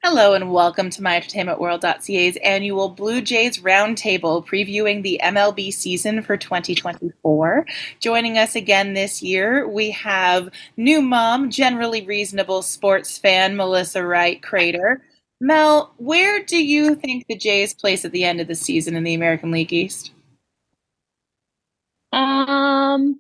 Hello and welcome to MyEntertainmentWorld.ca's annual Blue Jays Roundtable previewing the MLB season for 2024. Joining us again this year, we have new mom, generally reasonable sports fan, Melissa Wright Crater. Mel, where do you think the Jays place at the end of the season in the American League East? Um,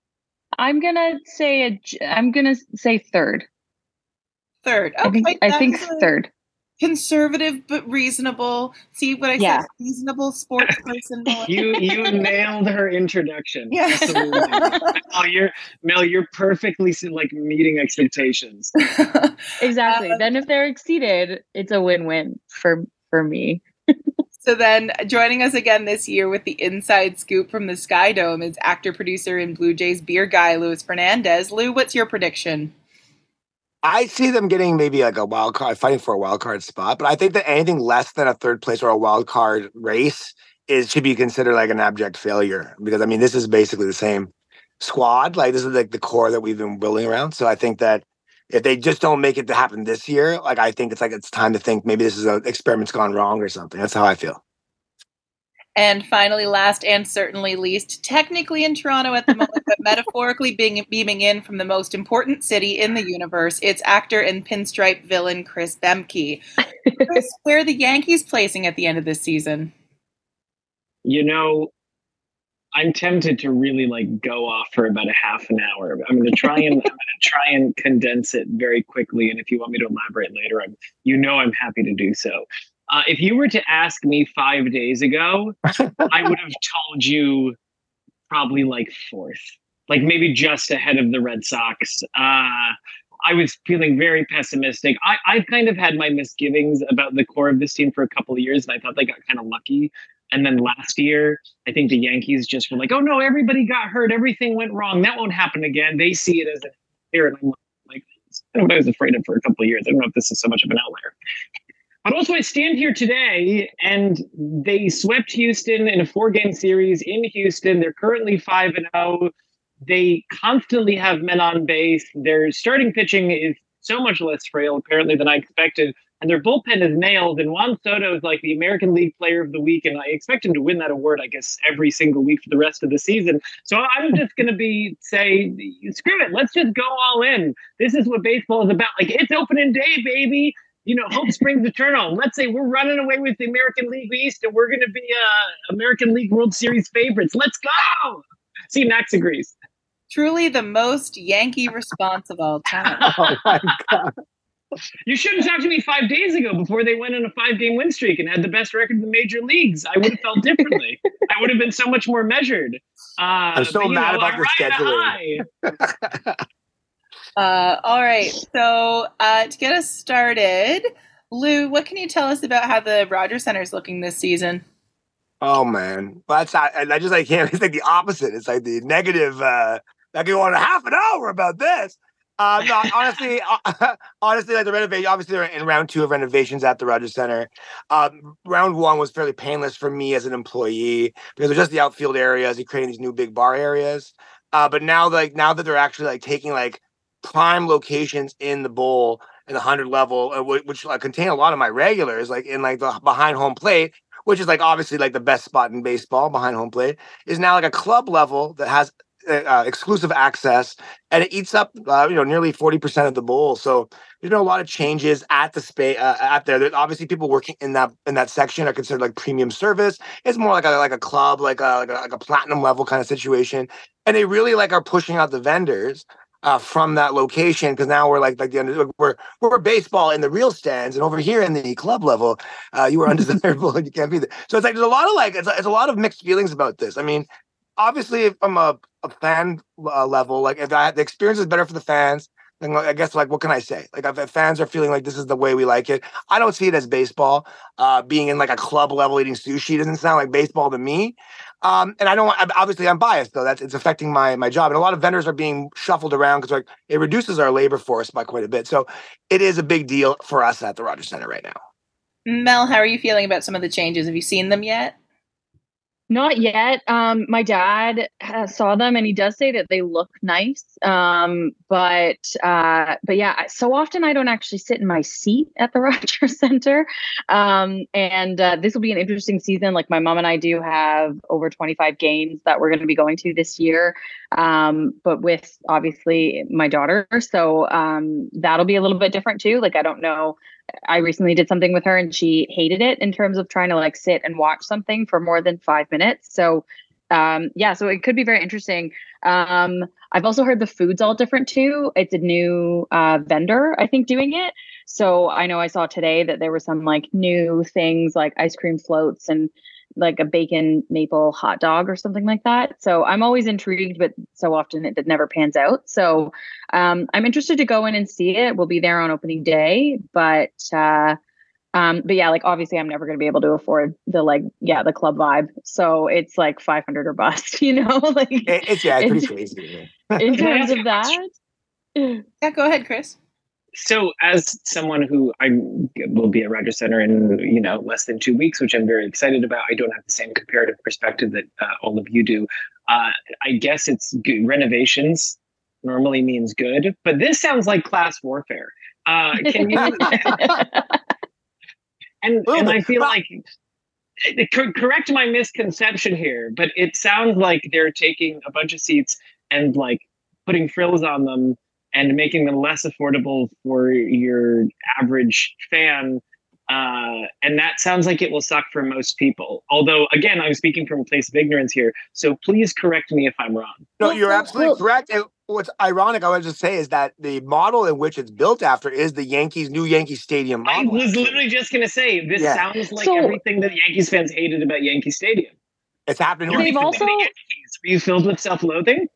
I'm gonna say third. Third. I think Okay, I that think is a third. conservative but reasonable. See what I said? Yeah. Reasonable sports person, Melissa. You nailed her introduction. Yes. Absolutely. Mel, you're perfectly like meeting expectations. Exactly. Then if they're exceeded, it's a win-win for me. So then joining us again this year with the inside scoop from the Sky Dome is actor, producer, and Blue Jays beer guy, Luis Fernandez. Lou, what's your prediction? I see them getting maybe like a wild card, fighting for a wild card spot, but I think that anything less than a third place or a wild card race should be considered like an abject failure. Because I mean, this is basically the same squad. Like this is like the core that we've been building around. So I think that if they just don't make it to happen this year, like I think it's time to think maybe this is an experiment's gone wrong or something. That's how I feel. And finally, last and certainly least, technically in Toronto at the moment, but metaphorically beaming in from the most important city in the universe, it's actor and pinstripe villain Chris Bemke. Chris, where are the Yankees placing at the end of this season? You know, I'm tempted to really like go off for about a half an hour. I'm going to try and condense it very quickly. And if you want me to elaborate later, I'm happy to do so. If you were to ask me 5 days ago, I would have told you probably like fourth, like maybe just ahead of the Red Sox. I was feeling very pessimistic. I've kind of had my misgivings about the core of this team for a couple of years, and I thought they got kind of lucky. And then last year, I think the Yankees just were like, oh no, everybody got hurt. Everything went wrong. That won't happen again. They see it as a fear. And I'm like, I don't know what I was afraid of for a couple of years. I don't know if this is so much of an outlier. But also, I stand here today, and they swept Houston in a 4-game series in Houston. They're currently 5-0. They constantly have men on base. Their starting pitching is so much less frail, apparently, than I expected. And their bullpen is nailed. And Juan Soto is like the American League Player of the Week. And I expect him to win that award, I guess, every single week for the rest of the season. So I'm just going to say, screw it. Let's just go all in. This is what baseball is about. Like, it's opening day, baby. Hope springs eternal. Let's say we're running away with the American League East and we're going to be American League World Series favorites. Let's go. See, Max agrees. Truly the most Yankee response of all time. Oh my God. You should have talked to me 5 days ago before they went on a 5-game win streak and had the best record in the major leagues. I would have felt differently. I would have been so much more measured. I'm so mad about the scheduling. All right. So to get us started, Lou, what can you tell us about how the Rogers Center is looking this season? Oh man, that's not. I can't. It's like the opposite. It's like the negative. I can go on a half an hour about this. No, honestly, like the renovation. Obviously, they're in round 2 of renovations at the Rogers Center. Round 1 was fairly painless for me as an employee because they're just the outfield areas. They're creating these new big bar areas. But now that they're actually like taking like prime locations in the bowl in the 100 level, which contain a lot of my regulars, like in like the behind home plate, which is like obviously like the best spot in baseball, behind home plate, is now like a club level that has exclusive access, and it eats up nearly 40% of the bowl. So there's been a lot of changes at the space out there. There's obviously people working in that section are considered like premium service. It's more like a club, like a platinum level kind of situation, and they really like are pushing out the vendors from that location, because now we're like we're baseball in the real stands, and over here in the club level, you are undesirable and you can't be there. So it's like there's a lot of it's a lot of mixed feelings about this. I mean, obviously, from a fan level, like if the experience is better for the fans, then I guess like what can I say? Like if fans are feeling like this is the way we like it, I don't see it as baseball. Being in like a club level eating sushi doesn't sound like baseball to me. And I don't want, obviously I'm biased though. It's affecting my job. And a lot of vendors are being shuffled around because like it reduces our labor force by quite a bit. So it is a big deal for us at the Rogers Center right now. Mel, how are you feeling about some of the changes? Have you seen them yet? Not yet. My dad saw them, and he does say that they look nice. But yeah, so often I don't actually sit in my seat at the Rogers Center. And this will be an interesting season. Like my mom and I do have over 25 games that we're going to be going to this year. But with obviously my daughter, so that'll be a little bit different too. Like I don't know. I recently did something with her and she hated it in terms of trying to like sit and watch something for more than 5 minutes. So so it could be very interesting. I've also heard the food's all different too. It's a new vendor, I think, doing it. So I know I saw today that there were some like new things like ice cream floats and like a bacon maple hot dog or something like that. So I'm always intrigued, but so often it never pans out. So I'm interested to go in and see it. We'll be there on opening day, but yeah, like obviously I'm never going to be able to afford the club vibe. So it's like 500 or bust, like it's pretty crazy. In terms of that. Yeah, go ahead, Chris. So as someone who I will be at Rogers Center in, less than 2 weeks, which I'm very excited about, I don't have the same comparative perspective that all of you do. I guess it's good. Renovations normally means good, but this sounds like class warfare. Can you? and I feel like, correct my misconception here, but it sounds like they're taking a bunch of seats and like putting frills on them and making them less affordable for your average fan. And that sounds like it will suck for most people. Although, again, I'm speaking from a place of ignorance here. So please correct me if I'm wrong. No, you're absolutely correct. And what's ironic, I would just say, is that the model in which it's built after is the new Yankee Stadium model. I was literally just going to say, this sounds like everything that Yankees fans hated about Yankee Stadium. It's happening. Were you filled with self-loathing?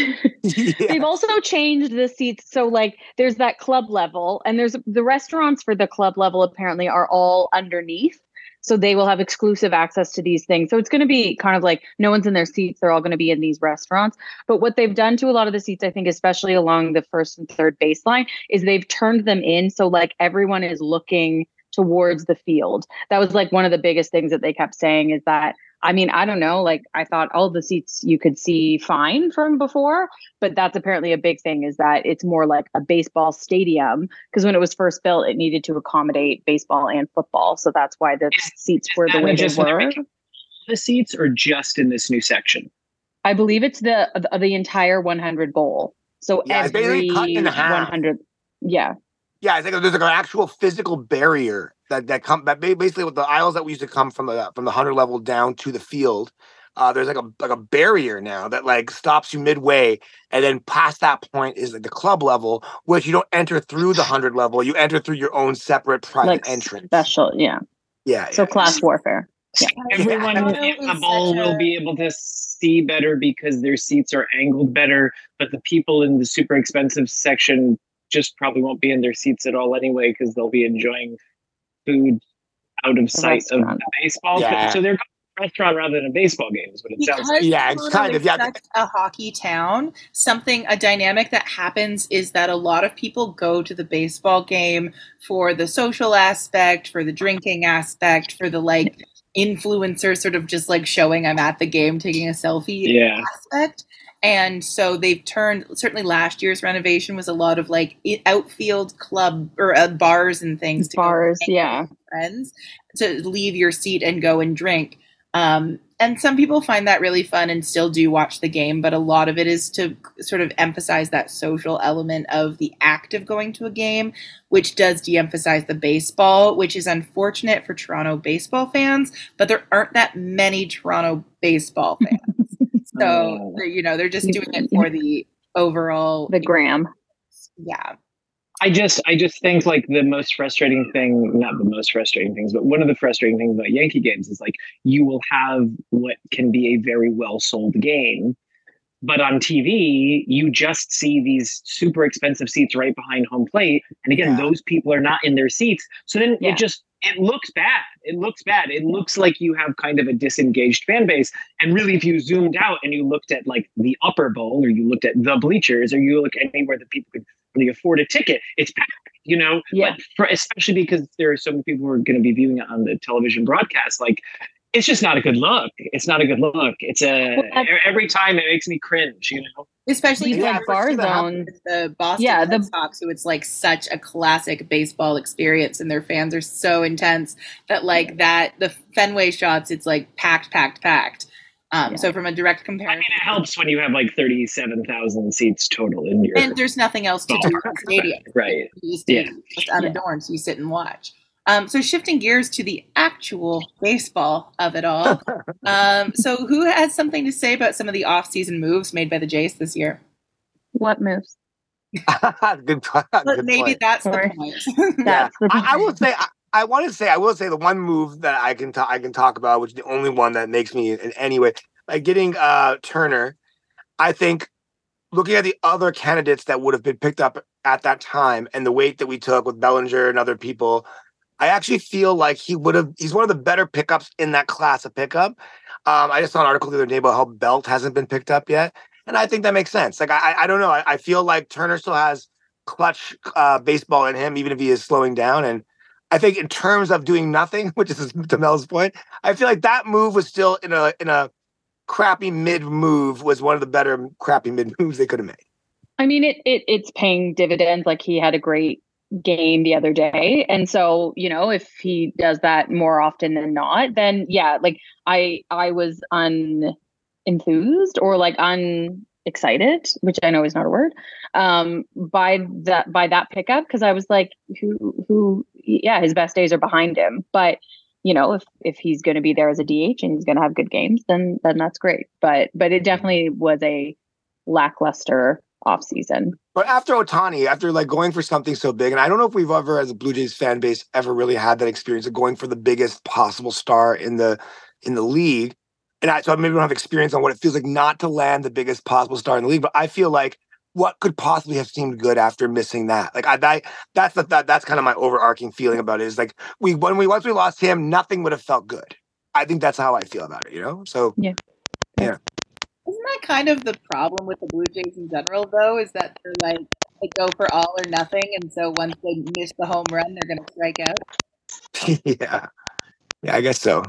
They've also changed the seats. So like there's that club level and there's the restaurants for the club level apparently are all underneath. So they will have exclusive access to these things. So it's going to be kind of like no one's in their seats. They're all going to be in these restaurants. But what they've done to a lot of the seats, I think, especially along the first and third baseline, is they've turned them in. So like everyone is looking towards the field. That was like one of the biggest things that they kept saying is that, I mean, I don't know, like I thought all the seats you could see fine from before, but that's apparently a big thing is that it's more like a baseball stadium because when it was first built, it needed to accommodate baseball and football. So that's why the seats were the way they were. The seats or just in this new section? I believe it's the entire 100 bowl. So every cut in half. 100. Yeah. Yeah, it's like there's like an actual physical barrier that basically with the aisles that we used to come from the 100 level down to the field. There's like a barrier now that like stops you midway, and then past that point is like the club level, which you don't enter through the 100 level. You enter through your own separate private entrance. Special, yeah. So class warfare. Yeah. Everyone in the bowl will be able to see better because their seats are angled better, but the people in the super expensive section just probably won't be in their seats at all anyway because they'll be enjoying food out of sight of the baseball. Yeah. So they're going to a restaurant rather than a baseball game is what it sounds like. Yeah, it's kind of a hockey town. A dynamic that happens is that a lot of people go to the baseball game for the social aspect, for the drinking aspect, for the like influencer sort of just like showing I'm at the game, taking a selfie aspect. And so they've turned, certainly last year's renovation was a lot of like outfield club or bars and things. Bars, yeah. Friends to leave your seat and go and drink. And some people find that really fun and still do watch the game, but a lot of it is to sort of emphasize that social element of the act of going to a game, which does de-emphasize the baseball, which is unfortunate for Toronto baseball fans, but there aren't that many Toronto baseball fans. So, they're just doing it for the overall... The gram. Yeah. I just think like the most frustrating thing, not the most frustrating things, but one of the frustrating things about Yankee games is like you will have what can be a very well sold game, but on TV, you just see these super expensive seats right behind home plate. And again, those people are not in their seats. So then it looks bad. It looks bad. It looks like you have kind of a disengaged fan base. And really, if you zoomed out and you looked at like the upper bowl or you looked at the bleachers or you look anywhere that people could really afford a ticket, it's packed, Yeah. But especially because there are so many people who are going to be viewing it on the television broadcast, like It's just not a good look. It's not a good look. Every time it makes me cringe, Especially if you like have Barzone, the Boston Red Sox, who it's like such a classic baseball experience, and their fans are so intense that like the Fenway shots, it's like packed. So from a direct comparison, it helps when you have like 37,000 seats total in your, and there's nothing else to do in the stadium, right? Just unadorned, so you sit and watch. So shifting gears to the actual baseball of it all. So who has something to say about some of the off-season moves made by the Jays this year? What moves? Good maybe point. that's the point. I will say, I will say the one move that I can talk about, which is the only one that makes me in any way, like getting Turner. I think looking at the other candidates that would have been picked up at that time and the weight that we took with Bellinger and other people, I actually feel like he's one of the better pickups in that class of pickup. I just saw an article the other day about how Belt hasn't been picked up yet. And I think that makes sense. Like, I don't know. I feel like Turner still has clutch baseball in him, even if he is slowing down. And I think in terms of doing nothing, which is to Mel's point, I feel like that move was still in a crappy mid move, was one of the better crappy mid moves they could have made. I mean, it's paying dividends. Like, he had a great game the other day, and so if he does that more often than not, then yeah, like I was unenthused or like unexcited, which I know is not a word, by that pickup, because I was like, who his best days are behind him, but if he's going to be there as a DH and he's going to have good games, then that's great, but it definitely was a lackluster off season. But after Ohtani, after like going for something so big, and I don't know if we've ever, as a Blue Jays fan base, ever really had that experience of going for the biggest possible star in the league. And so I maybe don't have experience on what it feels like not to land the biggest possible star in the league. But I feel like what could possibly have seemed good after missing that? Like that's kind of my overarching feeling about it. Is like once we lost him, nothing would have felt good. I think that's how I feel about it. So yeah. Isn't that kind of the problem with the Blue Jays in general, though, is that they go for all or nothing, and so once they miss the home run, they're going to strike out? Yeah, I guess so.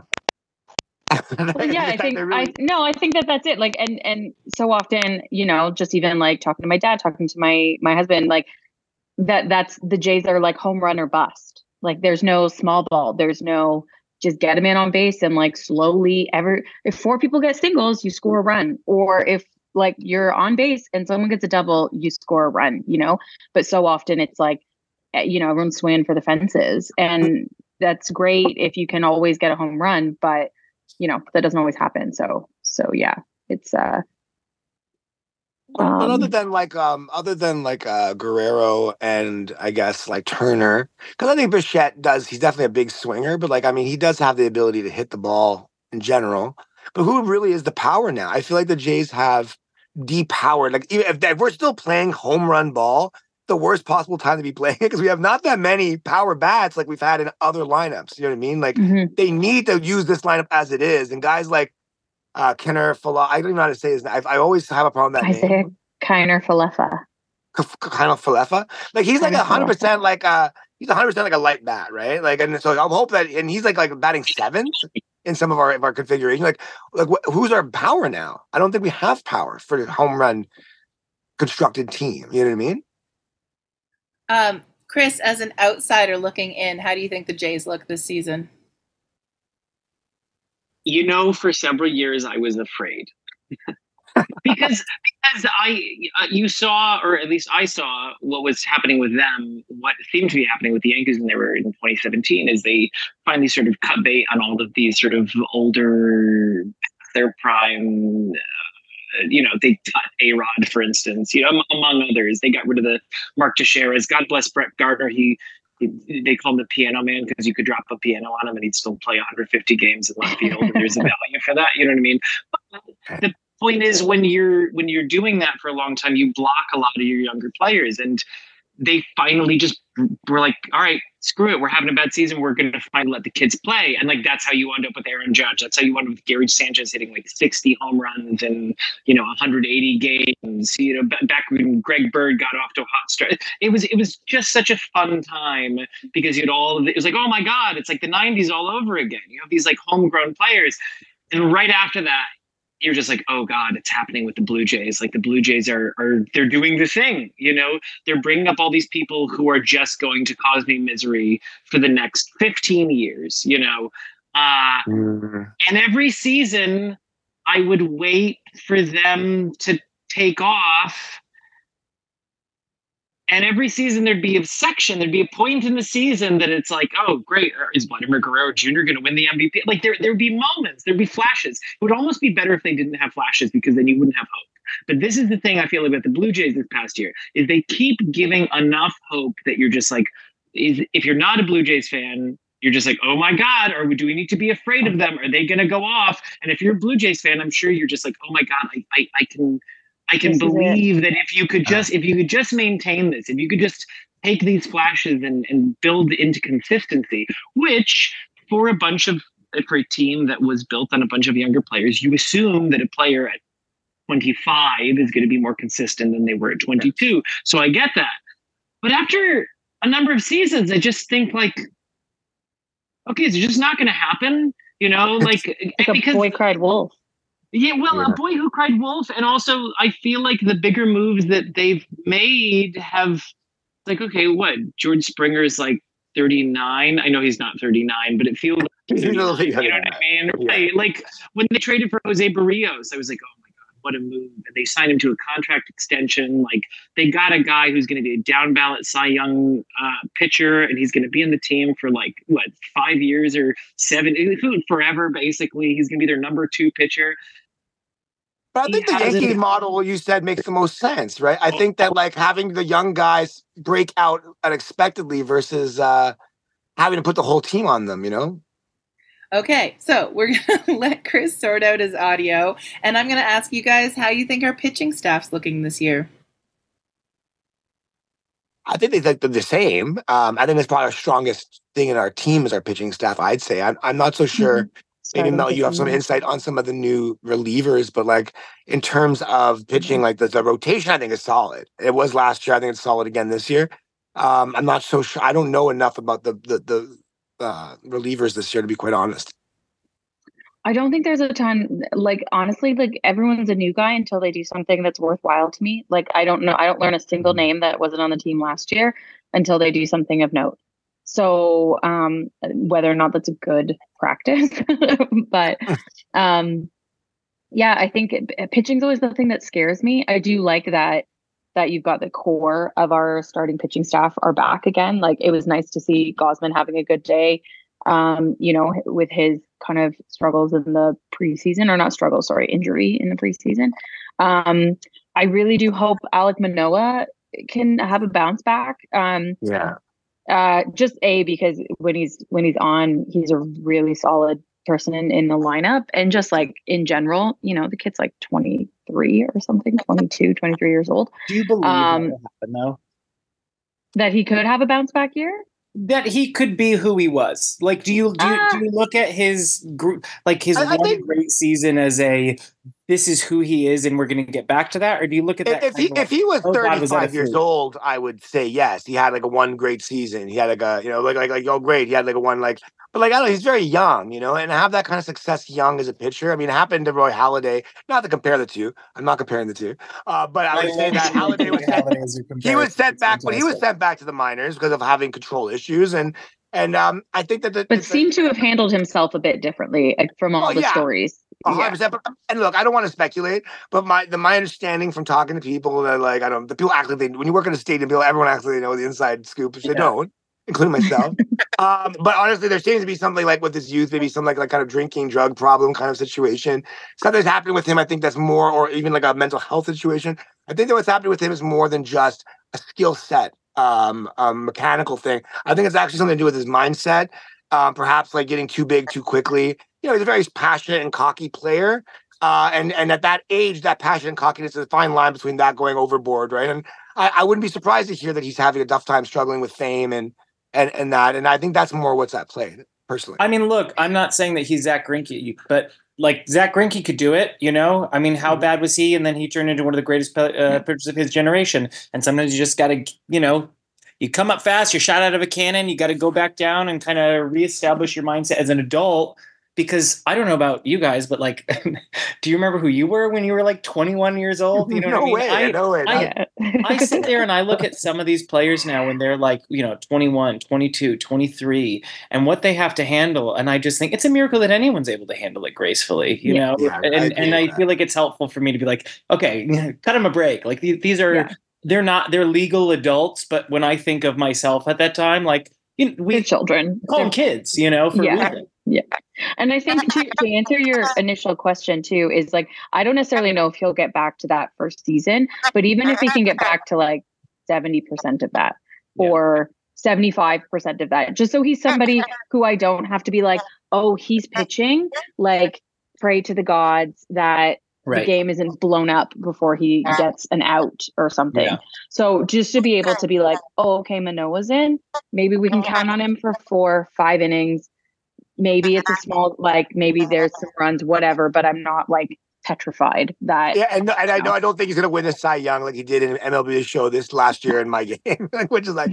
Well, yeah, I think that's it. Like, and so often, just even like talking to my dad, talking to my husband, like that's the Jays are like home run or bust. Like, there's no small ball. There's no just get a man on base and like slowly if 4 people get singles, you score a run. Or if like you're on base and someone gets a double, you score a run, but so often it's like, everyone's swinging for the fences, and that's great if you can always get a home run, but that doesn't always happen. So yeah, it's but other than Guerrero and I guess like Turner, because I think Bichette he's definitely a big swinger, but like, I mean, he does have the ability to hit the ball in general. But who really is the power now? I feel like the Jays have depowered. Like, even if we're still playing home run ball, the worst possible time to be playing it, because we have not that many power bats like we've had in other lineups. You know what I mean? Like, They need to use this lineup as it is, and guys like Kiner Falefa. I don't even know how to say his name. I always have a problem with that name. Kiner Falefa. Kiner Falefa. Like, he's like 100% like he's 100% like a light bat, right? Like, and so I hope that, and he's like batting 7th in some of our configuration. Like who's our power now? I don't think we have power for a home run constructed team. You know what I mean? Chris, as an outsider looking in, how do you think the Jays look this season? For several years I was afraid because you saw, or at least I saw, what was happening with them. What seemed to be happening with the Yankees when they were in 2017 is they finally sort of cut bait on all of these sort of older, their prime. They cut A-Rod, for instance. Among others, they got rid of the Mark Teixeira's. God bless Brett Gardner. They call him the piano man because you could drop a piano on him and he'd still play 150 games in left field, and there's a value for that. You know what I mean? But the point is, when you're doing that for a long time, you block a lot of your younger players. And they finally just were like, all right, screw it. We're having a bad season. We're going to finally let the kids play. And like, that's how you end up with Aaron Judge. That's how you end up with Gary Sanchez hitting like 60 home runs and, 180 games, back when Greg Bird got off to a hot start. It was just such a fun time because it was like, oh my God, it's like the 90s all over again. You have these like homegrown players. And right after that, you're just like, oh God, it's happening with the Blue Jays. Like the Blue Jays they're doing the thing, they're bringing up all these people who are just going to cause me misery for the next 15 years, and every season I would wait for them to take off. And every season there'd be a section, there'd be a point in the season that it's like, oh, great, is Vladimir Guerrero Jr. going to win the MVP? Like there'd be moments, there'd be flashes. It would almost be better if they didn't have flashes because then you wouldn't have hope. But this is the thing I feel about the Blue Jays this past year, is they keep giving enough hope that you're just like, if you're not a Blue Jays fan, you're just like, oh my God, or do we need to be afraid of them? Are they going to go off? And if you're a Blue Jays fan, I'm sure you're just like, oh my God, I can believe that if you could just maintain this, if you could just take these flashes and build into consistency, which for a team that was built on a bunch of younger players, you assume that a player at 25 is going to be more consistent than they were at 22. So I get that. But after a number of seasons, I just think like, okay, it's just not going to happen, like a boy cried wolf. Yeah, well, a boy who cried wolf. And also, I feel like the bigger moves that they've made have, like, okay, what? George Springer's like 39. I know he's not 39, but it feels like, you know what I mean? Yeah. Right. Like, when they traded for Jose Barrios, I was like, oh my God, what a move. And they signed him to a contract extension. Like, they got a guy who's going to be a down ballot Cy Young pitcher, and he's going to be in the team for like, 5 years or 7, forever, basically. He's going to be their number 2 pitcher. But I think the Yankee model you said makes the most sense, right? I think that like having the young guys break out unexpectedly versus having to put the whole team on them, Okay, so we're going to let Chris sort out his audio, and I'm going to ask you guys how you think our pitching staff's looking this year. I think they're the same. I think that's probably our strongest thing in our team is our pitching staff, I'd say. I'm not so sure. Mm-hmm. Maybe Mel, you have some insight on some of the new relievers, but like in terms of pitching, like the rotation, I think is solid. It was last year. I think it's solid again this year. I'm not so sure. I don't know enough about the relievers this year, to be quite honest. I don't think there's a ton. Like honestly, like everyone's a new guy until they do something that's worthwhile to me. Like I don't know. I don't learn a single name that wasn't on the team last year until they do something of note. So whether or not that's a good practice, but yeah, I think pitching's always the thing that scares me. I do like that you've got the core of our starting pitching staff are back again. Like it was nice to see Gausman having a good day, with his kind of struggles in the preseason, or not struggles, sorry, injury in the preseason. I really do hope Alek Manoah can have a bounce back. Just because when he's on, he's a really solid person in the lineup, and just like in general, the kid's like 23 or something, 22, 23 years old. Do you believe that will happen though? That he could have a bounce back year? That he could be who he was. Like, do you look at his group, like his great season as this is who he is, and we're going to get back to that? Or do you look at that? If he was 35 years old, I would say yes. He had like a one great season. He had like a, like oh great. He had like a one like, but like I don't know. He's very young, and have that kind of success young as a pitcher. I mean, it happened to Roy Halladay. Not to compare the two. I'm not comparing the two. But I would say that Halladay was sent back, but he was sent back to the minors because of having control issues and. I think that but seemed to have handled himself a bit differently from all the stories. 100%. And look, I don't want to speculate, but my understanding from talking to people that like the people act like when you work in a stadium, everyone acts like they know the inside scoop, which they don't, including myself. But honestly, there seems to be something like with this youth, maybe some like kind of drinking drug problem kind of situation. Something's happening with him. I think that's more, or even like a mental health situation. I think that what's happening with him is more than just a skill set. Mechanical thing. I think it's actually something to do with his mindset. Perhaps like getting too big too quickly. He's a very passionate and cocky player. And at that age, that passion and cockiness is a fine line between that going overboard, right? And I wouldn't be surprised to hear that he's having a tough time struggling with fame and that. And I think that's more what's at play, personally. I mean, look, I'm not saying that he's Zach Greinke, but like Zach Greinke could do it, you know? I mean, how bad was he? And then he turned into one of the greatest pitchers of his generation. And sometimes you just got to, you know, you come up fast, you're shot out of a cannon, you got to go back down and kind of reestablish your mindset as an adult. Because I don't know about you guys, but like, do you remember who you were when you were like 21 years old? You know no what I mean? No way. I sit there and I look at some of these players now when they're like, you know, 21, 22, 23, and what they have to handle. And I just think it's a miracle that anyone's able to handle it gracefully, you know? Yeah, I feel like it's helpful for me to be like, okay, cut them a break. Like these are, they're legal adults. But when I think of myself at that time, like, we're children, call them kids, you know, for a reason. Yeah. And I think to answer your initial question too, is like, I don't necessarily know if he'll get back to that first season, but even if he can get back to like 70% of that or 75% of that, just so he's somebody who I don't have to be like, oh, he's pitching, like pray to the gods that the game isn't blown up before he gets an out or something. Yeah. So just to be able to be like, oh, okay, Manoah's in, maybe we can count on him for 4-5 innings. Maybe it's a small, like maybe there's some runs, whatever, but I'm not like petrified that. Yeah, and I know I don't think he's gonna win the Cy Young like he did in MLB Show this last year in my game, which is like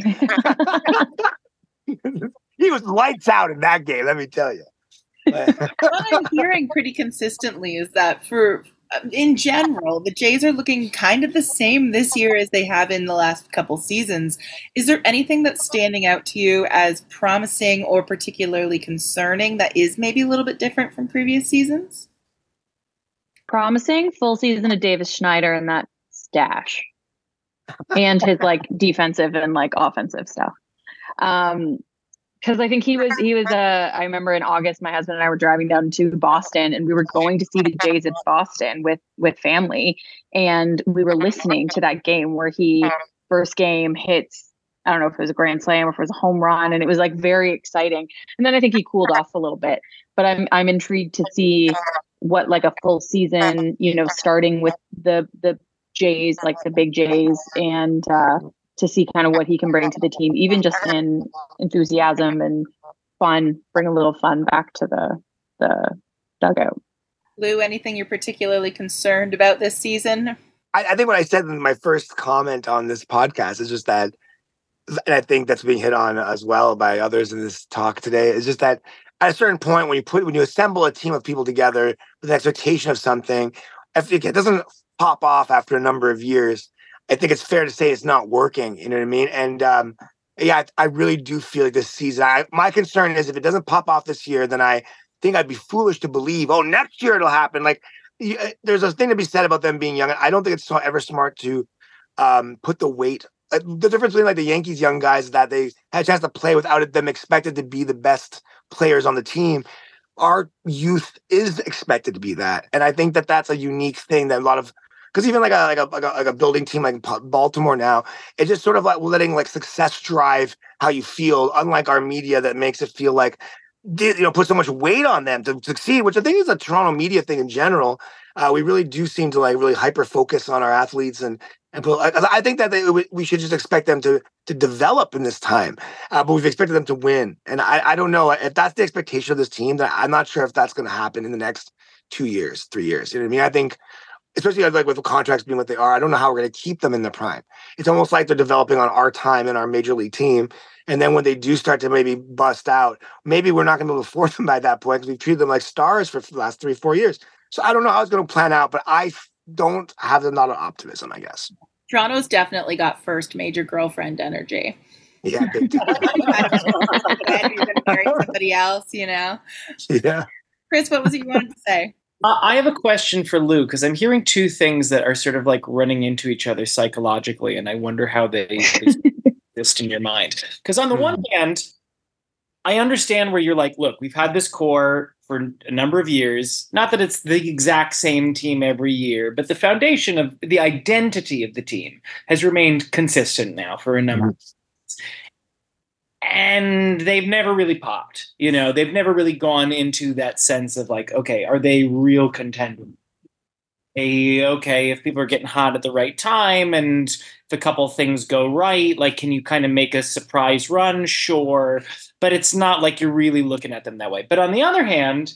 he was lights out in that game. Let me tell you. What I'm hearing pretty consistently is that in general, the Jays are looking kind of the same this year as they have in the last couple seasons. Is there anything that's standing out to you as promising or particularly concerning that is maybe a little bit different from previous seasons? Promising full season of Davis Schneider and that stash and his like defensive and like offensive stuff. Because I think he was I remember in August, my husband and I were driving down to Boston and we were going to see the Jays at Boston with family. And we were listening to that game where he first game hits, I don't know if it was a grand slam or if it was a home run. And it was like very exciting. And then I think he cooled off a little bit, but I'm intrigued to see what like a full season, you know, starting with the Jays, like the big Jays, and to see kind of what he can bring to the team, even just in enthusiasm and fun, bring a little fun back to the dugout. Lou, anything you're particularly concerned about this season? I think what I said in my first comment on this podcast is just that, and I think that's being hit on as well by others in this talk today, is just that at a certain point when you assemble a team of people together with an expectation of something, if it doesn't pop off after a number of years, I think it's fair to say it's not working. You know what I mean? And I really do feel like this season, my concern is if it doesn't pop off this year, then I think I'd be foolish to believe, oh, next year it'll happen. Like there's a thing to be said about them being young. I don't think it's ever smart to put the weight. The difference between like the Yankees young guys is that they had a chance to play without them expected to be the best players on the team. Our youth is expected to be that. And I think that that's a unique thing that a lot of, because even like a building team like Baltimore now, it's just sort of like letting like success drive how you feel, unlike our media that makes it feel like, put so much weight on them to succeed, which I think is a Toronto media thing in general. We really do seem to like really hyper focus on our athletes and I think that we should just expect them to develop in this time, but we've expected them to win. And I don't know if that's the expectation of this team. That I'm not sure if that's going to happen in the next 2 years, 3 years. You know what I mean? I think, especially like with the contracts being what they are, I don't know how we're going to keep them in the prime. It's almost like they're developing on our time in our major league team. And then when they do start to maybe bust out, maybe we're not going to be able to afford them by that point because we've treated them like stars for the last 3-4 years. So I don't know how it's going to plan out, but I don't have a lot of optimism, I guess. Toronto's definitely got first major girlfriend energy. Yeah, big time. You're going to marry somebody else, you know? Yeah. Chris, what was it you wanted to say? I have a question for Lou, because I'm hearing two things that are sort of like running into each other psychologically, and I wonder how they exist in your mind. Because on the one hand, I understand where you're like, look, we've had this core for a number of years. Not that it's the exact same team every year, but the foundation of the identity of the team has remained consistent now for a number of years. And they've never really popped. They've never really gone into that sense of like, okay, are they real contenders? okay, if people are getting hot at the right time and if a couple things go right, like, can you kind of make a surprise run? Sure. But it's not like you're really looking at them that way. But on the other hand,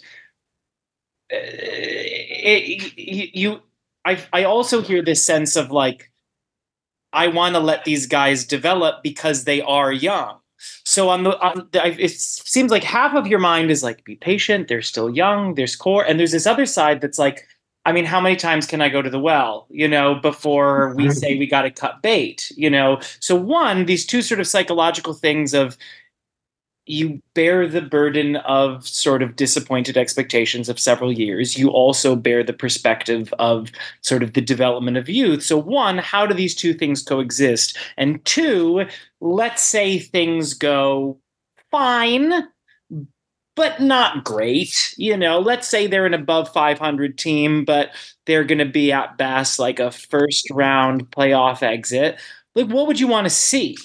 I also hear this sense of like, I want to let these guys develop because they are young. So it seems like half of your mind is like, be patient. They're still young. There's core, and there's this other side that's like, I mean, how many times can I go to the well, before we say we got to cut bait, So one, these two sort of psychological things of you bear the burden of sort of disappointed expectations of several years. You also bear the perspective of sort of the development of youth. So one, how do these two things coexist? And two, let's say things go fine, but not great. Let's say they're an above 500 team, but they're going to be at best like a first round playoff exit. Like, what would you want to see?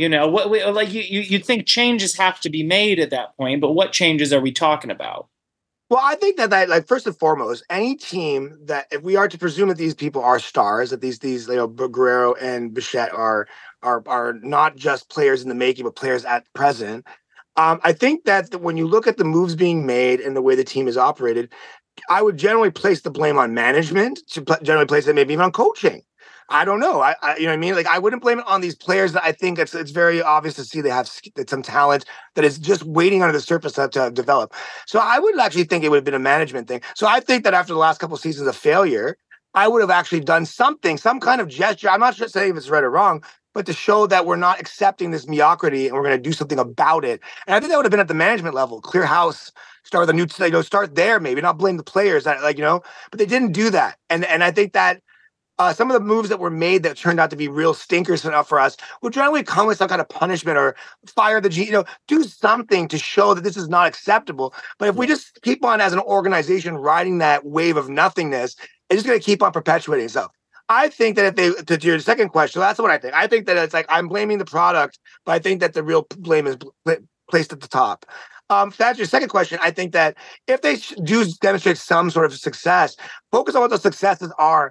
You'd think changes have to be made at that point, but what changes are we talking about? Well, I think that like first and foremost, any team that, if we are to presume that these people are stars, that these Guerrero and Bichette are not just players in the making, but players at present. I think that when you look at the moves being made and the way the team is operated, I would generally place the blame on management, to generally place it maybe even on coaching. I don't know. I you know what I mean? Like, I wouldn't blame it on these players that I think it's very obvious to see they have some talent that is just waiting under the surface to develop. So I would actually think it would have been a management thing. So I think that after the last couple of seasons of failure, I would have actually done something, some kind of gesture. I'm not just saying if it's right or wrong, but to show that we're not accepting this mediocrity and we're going to do something about it. And I think that would have been at the management level, clear house, start with a new, start there, maybe not blame the players that but they didn't do that. And I think that some of the moves that were made that turned out to be real stinkers for us would generally come with some kind of punishment or fire the G, do something to show that this is not acceptable. But if we just keep on as an organization riding that wave of nothingness, it's just going to keep on perpetuating itself. I think that to your second question, that's what I think. I think that it's like, I'm blaming the product, but I think that the real blame is placed at the top. That's your second question. I think that if they do demonstrate some sort of success, focus on what the successes are.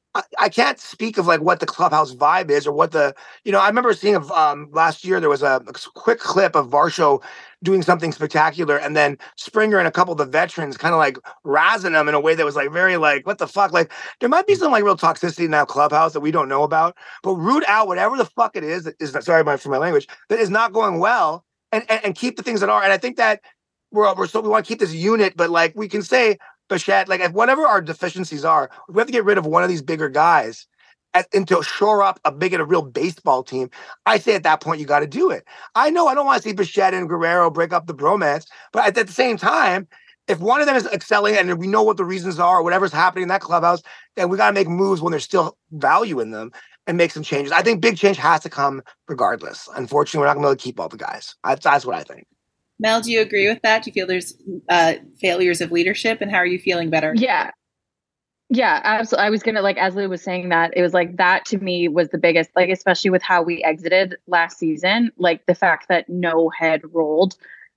I can't speak of like what the clubhouse vibe is or what the, I remember seeing last year, there was a quick clip of Varsho doing something spectacular. And then Springer and a couple of the veterans kind of like razzing them in a way that was like, very like, what the fuck? Like, there might be some like real toxicity in that clubhouse that we don't know about, but root out whatever the fuck it is, sorry for my language, that is not going well and keep the things that are. And I think that we want to keep this unit, but like we can say, Bichette, like, if whatever our deficiencies are, we have to get rid of one of these bigger guys and to shore up a real baseball team. I say at that point, you got to do it. I know I don't want to see Bichette and Guerrero break up the bromance, but at the same time, if one of them is excelling and we know what the reasons are or whatever's happening in that clubhouse, then we got to make moves when there's still value in them and make some changes. I think big change has to come regardless. Unfortunately, we're not going to be able to keep all the guys. That's what I think. Mel, do you agree with that? Do you feel there's failures of leadership, and how are you feeling better? Yeah, absolutely. I was going to, like, as Lou was saying that, it was like that to me was the biggest, like, especially with how we exited last season, like the fact that no head rolled,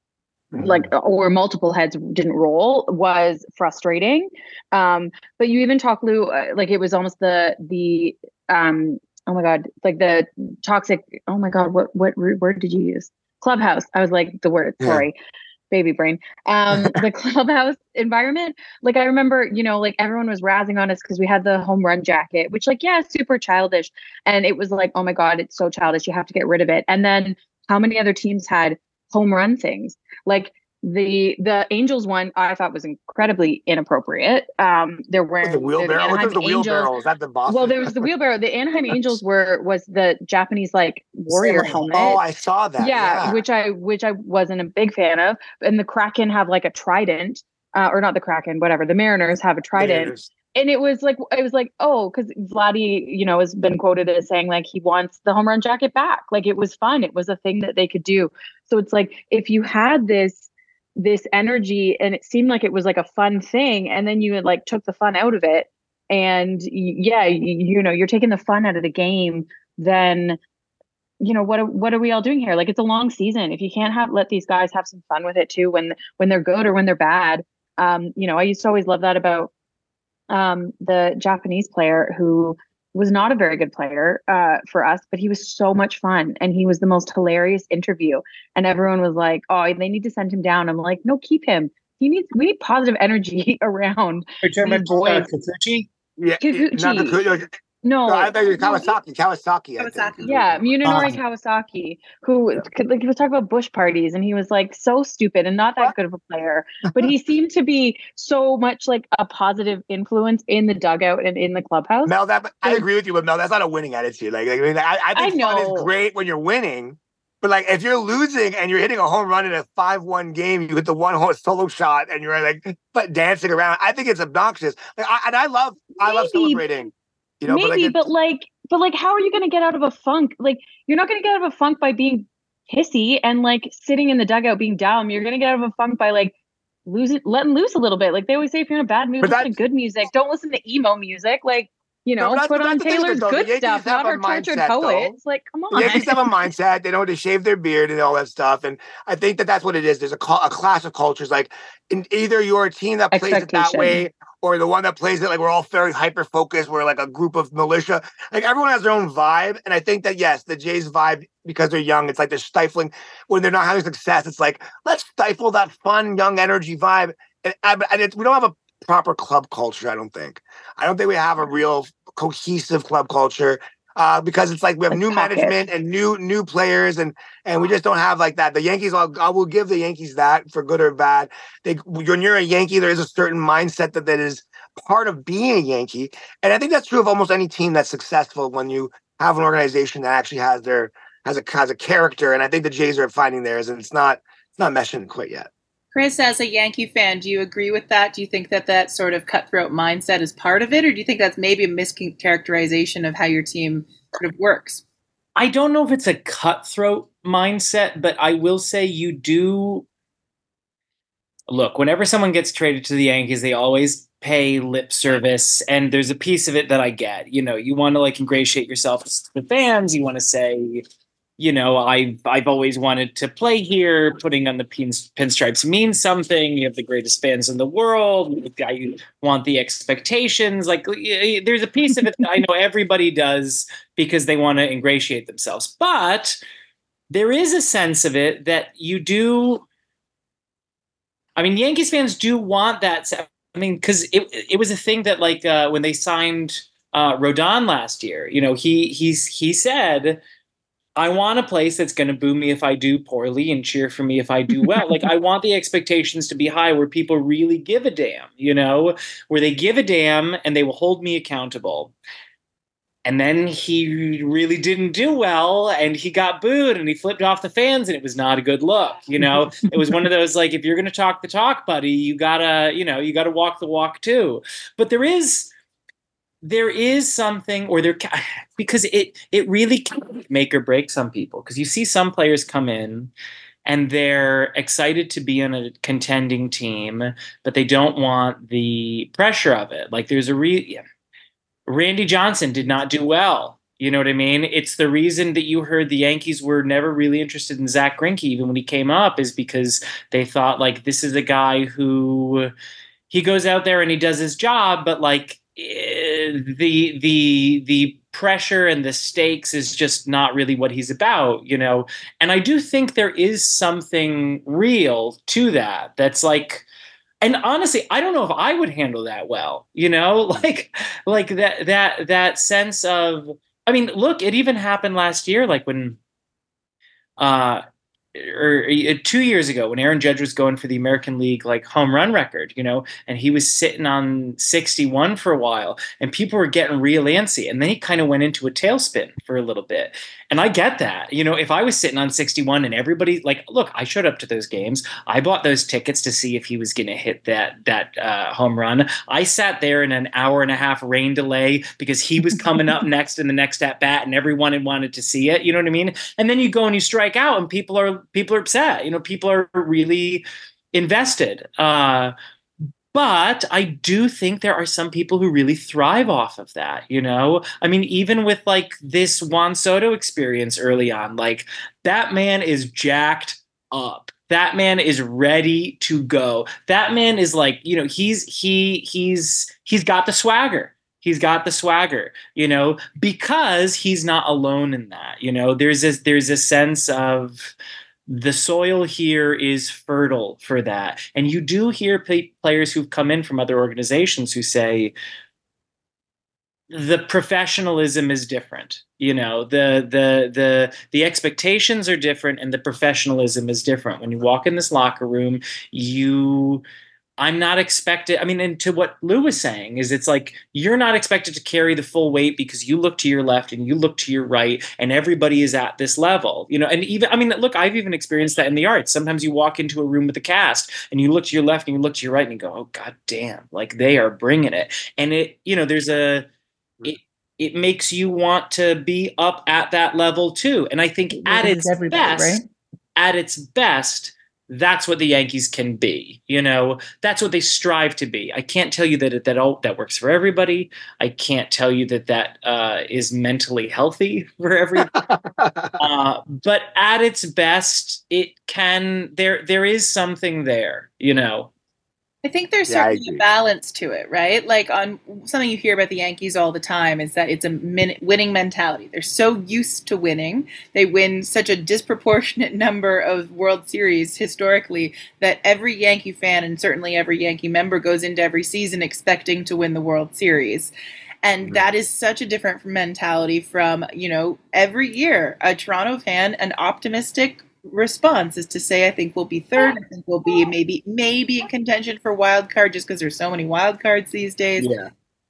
like, or multiple heads didn't roll was frustrating. But you even talk, Lou, like it was almost the oh my God, like the toxic, oh my God, what word did you use? Clubhouse. I was like, the word, sorry, baby brain. The clubhouse environment. Like, I remember, like everyone was razzing on us because we had the home run jacket, which like, yeah, super childish. And it was like, oh my God, it's so childish. You have to get rid of it. And then how many other teams had home run things? Like the Angels one, I thought was incredibly inappropriate. There were the wheelbarrow. What was the wheelbarrow? Is that the Boston? Well, there was the wheelbarrow. The Anaheim Angels was the Japanese like warrior helmet. Oh, I saw that. Yeah, which I wasn't a big fan of. And the Kraken have like a trident, or not the Kraken, whatever. The Mariners have a trident. And it was like, oh, because Vladdy, has been quoted as saying like he wants the home run jacket back. Like, it was fun. It was a thing that they could do. So it's like, if you had this energy and it seemed like it was like a fun thing, and then you like took the fun out of it, and you're taking the fun out of the game, then what are we all doing here? Like, it's a long season. If you can't let these guys have some fun with it too, when they're good or when they're bad. I used to always love that about the Japanese player who was not a very good player for us, but he was so much fun and he was the most hilarious interview. And everyone was like, "Oh, they need to send him down." I'm like, "No, keep him. We need positive energy around these boys." Kikuchi? Yeah, Kikuchi. not Kikuchi. No, I thought you were Kawasaki. I think. yeah, Munenori Kawasaki, who like he was talking about bush parties, and he was like so stupid and not that good of a player, but he seemed to be so much like a positive influence in the dugout and in the clubhouse. Mel, I agree with you, but Mel, that's not a winning attitude. I think fun is know. great when you're winning, but like if you're losing and you're hitting a home run in a 5-1 game, you hit the one hole solo shot and you're like but dancing around. I think it's obnoxious. I love celebrating. You know, maybe, but how are you going to get out of a funk? Like, you're not going to get out of a funk by being pissy and like sitting in the dugout being down. You're going to get out of a funk by like letting loose a little bit. Like they always say, if you're in a bad mood, listen to good music. Don't listen to emo music. Like, you know, put on Taylor's good stuff, not our tortured poets. Like, come on. The Yankees have a mindset. They know to shave their beard and all that stuff. And I think that's what it is. There's a class of cultures. Like, either you're a team that plays it that way, or the one that plays it like we're all very hyper-focused. We're like a group of militia. Like, everyone has their own vibe. And I think that, yes, the Jays vibe, because they're young, it's like they're stifling. When they're not having success, it's like, let's stifle that fun, young energy vibe. And we don't have a proper club culture, I don't think. I don't think we have a real cohesive club culture because it's like we have new management and new players and we just don't have like that. The Yankees, I will give the Yankees that for good or bad. When you're a Yankee, there is a certain mindset that is part of being a Yankee. And I think that's true of almost any team that's successful when you have an organization that actually has a character. And I think the Jays are finding theirs and it's not meshing quite yet. Chris, as a Yankee fan, do you agree with that? Do you think that sort of cutthroat mindset is part of it? Or do you think that's maybe a mischaracterization of how your team sort of works? I don't know if it's a cutthroat mindset, but I will say you do. Look, whenever someone gets traded to the Yankees, they always pay lip service. And there's a piece of it that I get. You know, you want to like ingratiate yourself to the fans. You want to say, you know, I've always wanted to play here. Putting on the pinstripes means something. You have the greatest fans in the world. I want the expectations. Like, there's a piece of it that I know everybody does because they want to ingratiate themselves. But there is a sense of it that you do. I mean, Yankees fans do want that. I mean, because it was a thing that like when they signed Rodon last year, you know, he said, I want a place that's going to boo me if I do poorly and cheer for me if I do well. Like, I want the expectations to be high where people really give a damn, you know, where they give a damn and they will hold me accountable. And then he really didn't do well and he got booed and he flipped off the fans and it was not a good look. You know, it was one of those, like, if you're going to talk the talk, buddy, you gotta walk the walk too. But there is something, or because it really can make or break some people. Because you see some players come in and they're excited to be on a contending team, but they don't want the pressure of it. Like there's Randy Johnson did not do well. You know what I mean? It's the reason that you heard the Yankees were never really interested in Zach Greinke, even when he came up, is because they thought like, this is a guy who he goes out there and he does his job, but like, the pressure and the stakes is just not really what he's about, you know? And I do think there is something real to that. That's like, and honestly, I don't know if I would handle that well, you know, like that sense of, I mean, look, it even happened last year, like when, or 2 years ago when Aaron Judge was going for the American League like home run record, you know, and he was sitting on 61 for a while and people were getting real antsy. And then he kind of went into a tailspin for a little bit. And I get that, you know, if I was sitting on 61 and everybody like, look, I showed up to those games. I bought those tickets to see if he was going to hit that home run. I sat there in an hour and a half rain delay because he was coming up next in the next at bat and everyone had wanted to see it. You know what I mean? And then you go and you strike out and people are upset. You know, people are really invested. But I do think there are some people who really thrive off of that, you know? I mean, even with like this Juan Soto experience early on, like that man is jacked up. That man is ready to go. That man is like, he's got the swagger. He's got the swagger, because he's not alone in that. There's a sense of the soil here is fertile for that. And you do hear players who've come in from other organizations who say, the professionalism is different. The expectations are different, and the professionalism is different. When you walk in this locker room, I'm not expected. I mean, and to what Lou was saying is, it's like you're not expected to carry the full weight because you look to your left and you look to your right, and everybody is at this level. And even, I mean, look, I've even experienced that in the arts. Sometimes you walk into a room with a cast and you look to your left and you look to your right and you go, "Oh God damn!" Like they are bringing it, and it makes you want to be up at that level too. And I think at its best, that's what the Yankees can be. That's what they strive to be. I can't tell you that works for everybody. I can't tell you that is mentally healthy for everybody. But at its best, it can. There is something there. I think there's certainly a balance to it, right? Like on something you hear about the Yankees all the time is that it's a winning mentality. They're so used to winning. They win such a disproportionate number of World Series historically that every Yankee fan and certainly every Yankee member goes into every season expecting to win the World Series. And that is such a different mentality from, every year a Toronto fan, an optimistic response is to say, I think we'll be third. I think we'll be maybe in contention for wild card just because there's so many wild cards these days. Yeah.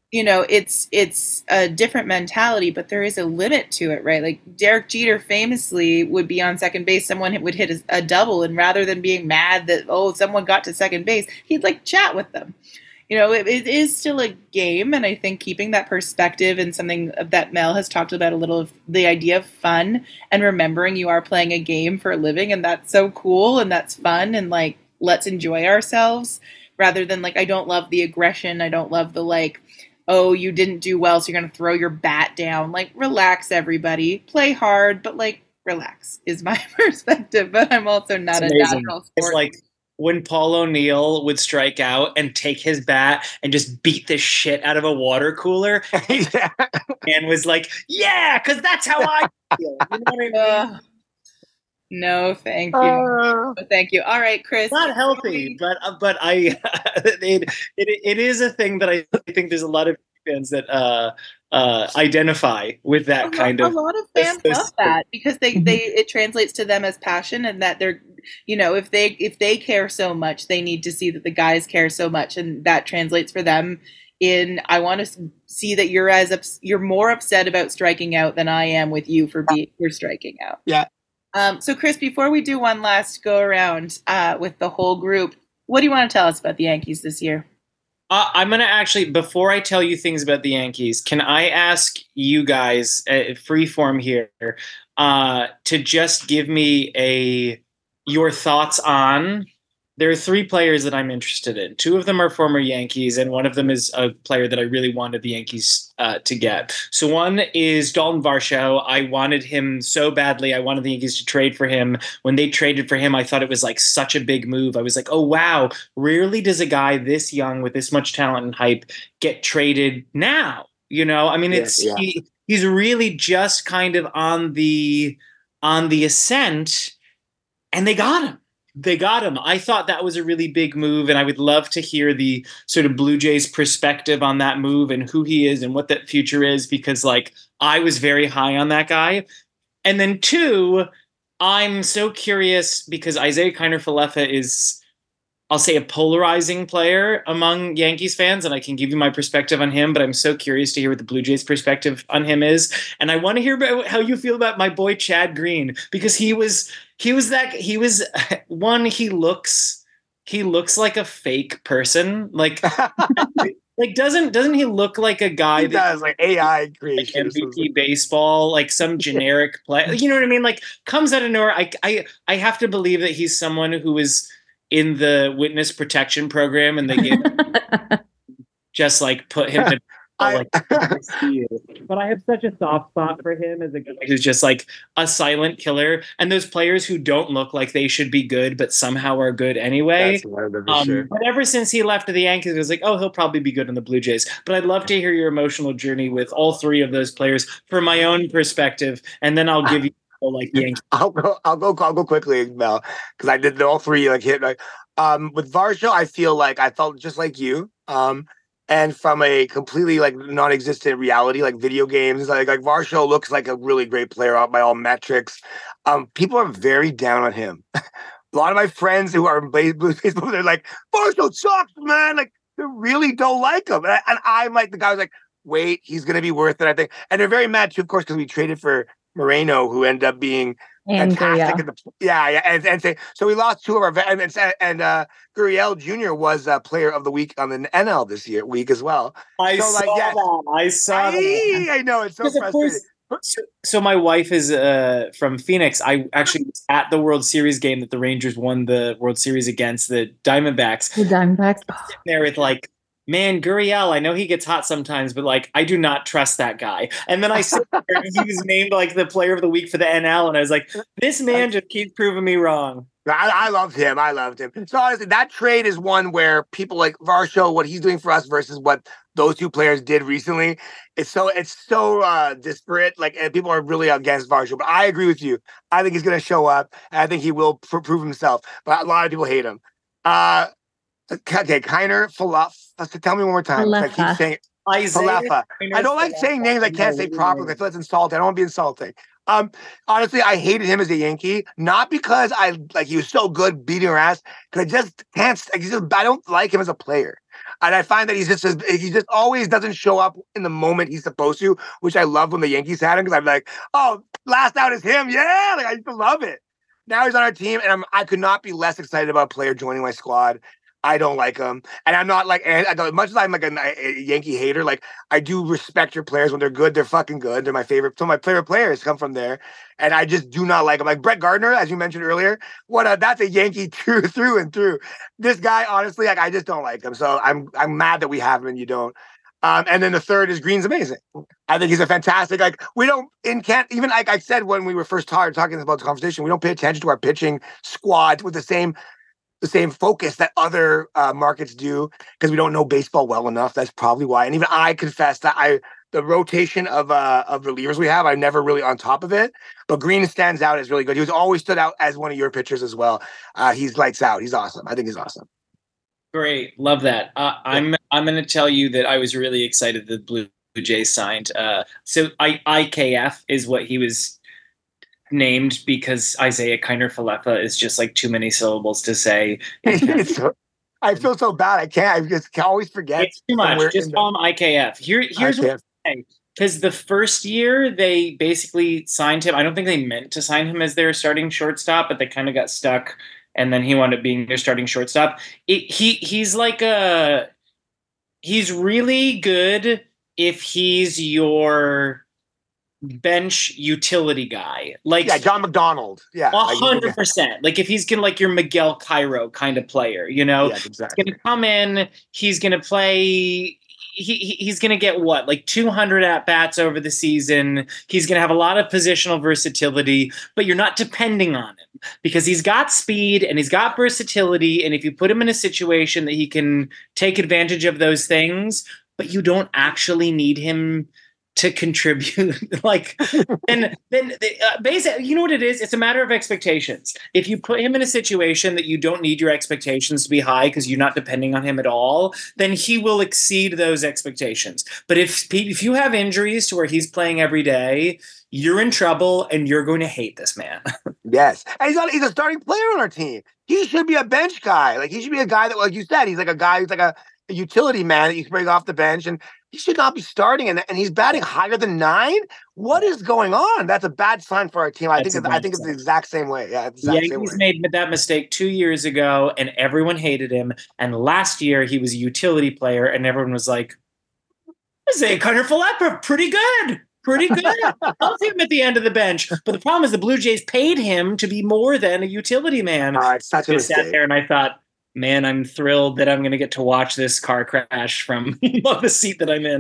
It's a different mentality, but there is a limit to it, right? Like Derek Jeter famously would be on second base. Someone would hit a double, and rather than being mad that, someone got to second base, he'd like chat with them. It is still a game, and I think keeping that perspective and something that Mel has talked about a little, of the idea of fun and remembering you are playing a game for a living, and that's so cool and that's fun, and like let's enjoy ourselves rather than like I don't love the aggression, I don't love the like, oh, you didn't do well so you're gonna throw your bat down. Like relax, everybody, play hard, but like relax is my perspective. But I'm also not a natural sport. It's like when Paul O'Neill would strike out and take his bat and just beat the shit out of a water cooler and was like, yeah, because that's how I feel. You know what I mean? No, thank you. Thank you. All right, Chris. Not healthy, but I it is a thing that I think there's a lot of fans that identify with that kind of. A lot of fans love that because it translates to them as passion, and that they're, if they care so much, they need to see that the guys care so much, and that translates for them in, I want to see that you're more upset about striking out than I am with you for striking out. Yeah. So Chris, before we do one last go around with the whole group, what do you want to tell us about the Yankees this year? I'm going to actually, before I tell you things about the Yankees, can I ask you guys, free form here, to just give me your thoughts on, there are three players that I'm interested in. Two of them are former Yankees, and one of them is a player that I really wanted the Yankees to get. So one is Dalton Varsho. I wanted him so badly. I wanted the Yankees to trade for him. When they traded for him, I thought it was like such a big move. I was like, oh, wow, rarely does a guy this young with this much talent and hype get traded now. I mean, he's really just kind of on the ascent, and they got him. I thought that was a really big move, and I would love to hear the sort of Blue Jays perspective on that move and who he is and what that future is, because like I was very high on that guy. And then two, I'm so curious because Isaiah Kiner-Falefa is, I'll say, a polarizing player among Yankees fans, and I can give you my perspective on him, but I'm so curious to hear what the Blue Jays' perspective on him is. And I want to hear about how you feel about my boy Chad Green, because he looks like a fake person. Like doesn't he look like a guy that does like AI creation, like MVP baseball, like some generic play? You know what I mean? Like comes out of nowhere. I have to believe that he's someone who is in the witness protection program, and they just like put him to like I see you. But I have such a soft spot for him as a guy who's just like a silent killer. And those players who don't look like they should be good, but somehow are good anyway. That's one of them for sure. But ever since he left the Yankees, it was like, oh, he'll probably be good in the Blue Jays. But I'd love to hear your emotional journey with all three of those players from my own perspective, and then I'll give you like Yankees. I'll go quickly, Mel, because I did all three like hit like with Varsho. I felt just like you. And from a completely like non-existent reality, like video games, like Varsho looks like a really great player by all metrics. People are very down on him. A lot of my friends who are in baseball, they're like, Varsho sucks, man. Like they really don't like him. And I'm like the guy who's like, wait, he's gonna be worth it, I think. And they're very mad too, of course, because we traded for Moreno, who ended up being fantastic. And so we lost two of our and Gurriel Jr. was Player of the Week on the NL this week as well. I saw that. I know it's so frustrating. So my wife is from Phoenix. I actually was at the World Series game that the Rangers won the World Series against the Diamondbacks. Sitting there with like, man, Gurriel, I know he gets hot sometimes, but like, I do not trust that guy. And then I saw he was named like the Player of the Week for the NL, and I was like, this man just keeps proving me wrong. I loved him. So honestly, that trade is one where people like Varsho, what he's doing for us versus what those two players did recently. It's so disparate. Like, and people are really against Varsho, but I agree with you. I think he's going to show up, and I think he will prove himself. But a lot of people hate him. Okay, Kiner Falefa. Tell me one more time. I keep saying it. Falefa. I don't like saying names I can't say properly. I feel it's insulting. I don't want to be insulting. Honestly, I hated him as a Yankee, not because he was so good beating our ass, because I just can't. I don't like him as a player, and I find that he just always doesn't show up in the moment he's supposed to, which I love when the Yankees had him, because I'm like, oh, last out is him, yeah, like I used to love it. Now he's on our team, and I could not be less excited about a player joining my squad. I don't like him, and I'm not like, as much as I'm like a Yankee hater, like I do respect your players when they're good. They're fucking good. They're my favorite. Some of my favorite players come from there, and I just do not like him. Like Brett Gardner, as you mentioned earlier, that's a Yankee through and through. This guy, honestly, like I just don't like him. So I'm mad that we have him and you don't. And then the third is Green's amazing. I think he's a fantastic. Like even like I said when we were first talking about the conversation, we don't pay attention to our pitching squad with the same focus that other markets do, because we don't know baseball well enough. That's probably why. And even I confess that the rotation of relievers we have, I'm never really on top of it. But Green stands out as really good. He was always stood out as one of your pitchers as well. He's lights out. He's awesome. I think he's awesome. Great, love that. I'm going to tell you that I was really excited that Blue Jays signed. So IKF is what he was named, because Isaiah Kiner Falefa is just like too many syllables to say. I feel so bad. I just always forget. It's too much. Just call him IKF. Here's what I'm saying. Because the first year they basically signed him. I don't think they meant to sign him as their starting shortstop, but they kind of got stuck, and then he wound up being their starting shortstop. He's really good if he's your bench utility guy, like John McDonald, 100%. Like if he's gonna like your Miguel Cairo kind of player, exactly. He's gonna come in, he's gonna play. He's gonna get like 200 at bats over the season. He's gonna have a lot of positional versatility, but you're not depending on him because he's got speed and he's got versatility. And if you put him in a situation that he can take advantage of those things, but you don't actually need him to contribute, like, then basically, you know what it is? It's a matter of expectations. If you put him in a situation that you don't need your expectations to be high because you're not depending on him at all, then he will exceed those expectations. But if you have injuries to where he's playing every day, you're in trouble and you're going to hate this man. Yes. And he's a starting player on our team. He should be a bench guy. Like, he should be a guy that, like you said, he's like a guy who's like a utility man that you can bring off the bench, and he should not be starting. And he's batting higher than 9. What is going on? That's a bad sign for our team. I think it's the exact same way. Yeah, he's made that mistake 2 years ago, and everyone hated him. And last year he was a utility player, and everyone was like, "Isaiah Kiner Falefa, pretty good." I'll see him at the end of the bench. But the problem is the Blue Jays paid him to be more than a utility man. It's such a mistake. I sat there and I thought, man, I'm thrilled that I'm going to get to watch this car crash from the seat that I'm in.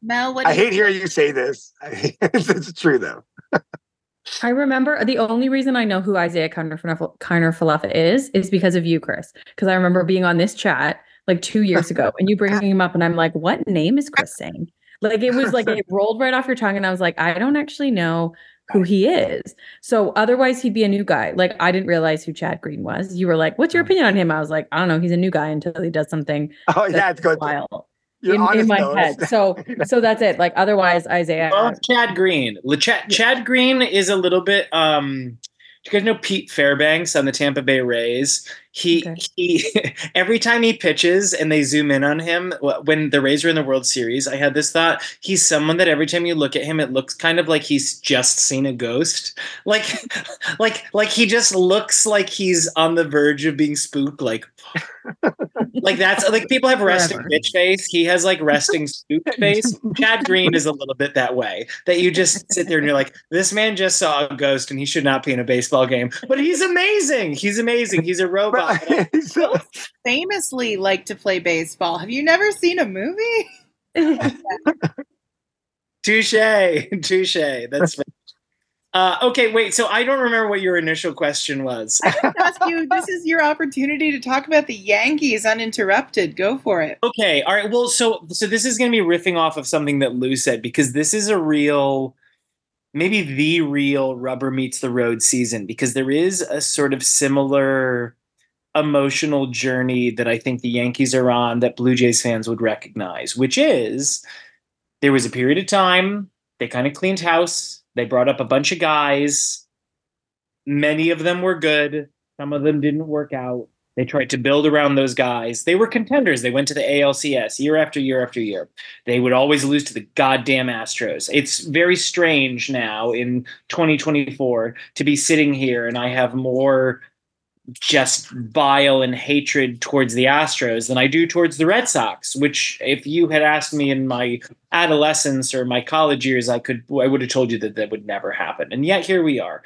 Mel, what I hate hearing you say this. It's true though. I remember the only reason I know who Isaiah Kiner-Falefa is because of you, Chris. Because I remember being on this chat like 2 years ago and you bringing him up and I'm like, what name is Chris saying? Like it was like it rolled right off your tongue and I was like, I don't actually know who he is. So otherwise he'd be a new guy. Like I didn't realize who Chad Green was. You were like, what's your opinion on him? I was like, I don't know. He's a new guy until he does something. Oh yeah, it's good. Wild. In my head. So that's it. Like otherwise Isaiah. Love Chad Green. Chad Green is a little bit do you guys know Pete Fairbanks on the Tampa Bay Rays? He every time he pitches and they zoom in on him when the Rays are in the World Series, I had this thought, he's someone that every time you look at him, it looks kind of like he's just seen a ghost. Like he just looks like he's on the verge of being spooked. Like that's like people have resting bitch face. He has like resting spooked face. Chad Green is a little bit that way, that you just sit there and you're like, this man just saw a ghost and he should not be in a baseball game, but he's amazing. He's amazing. He's a robot. Famously like to play baseball. Have you never seen a movie? Touche. That's okay, wait. So I don't remember what your initial question was. I just asked you, this is your opportunity to talk about the Yankees uninterrupted. Go for it. Okay, all right. Well, so this is going to be riffing off of something that Lou said, because this is maybe the real rubber meets the road season, because there is a sort of similar emotional journey that I think the Yankees are on that Blue Jays fans would recognize, which is there was a period of time they kind of cleaned house. They brought up a bunch of guys. Many of them were good. Some of them didn't work out. They tried to build around those guys. They were contenders. They went to the ALCS year after year after year. They would always lose to the goddamn Astros. It's very strange now in 2024 to be sitting here and I have more just bile and hatred towards the Astros than I do towards the Red Sox, which if you had asked me in my adolescence or my college years, I would have told you that would never happen. And yet here we are.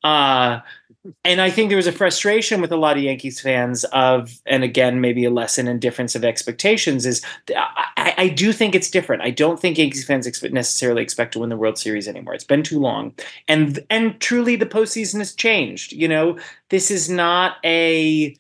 And I think there was a frustration with a lot of Yankees fans and again, maybe a lesson in difference of expectations is I do think it's different. I don't think Yankees fans necessarily expect to win the World Series anymore. It's been too long. And truly the postseason has changed. This is not even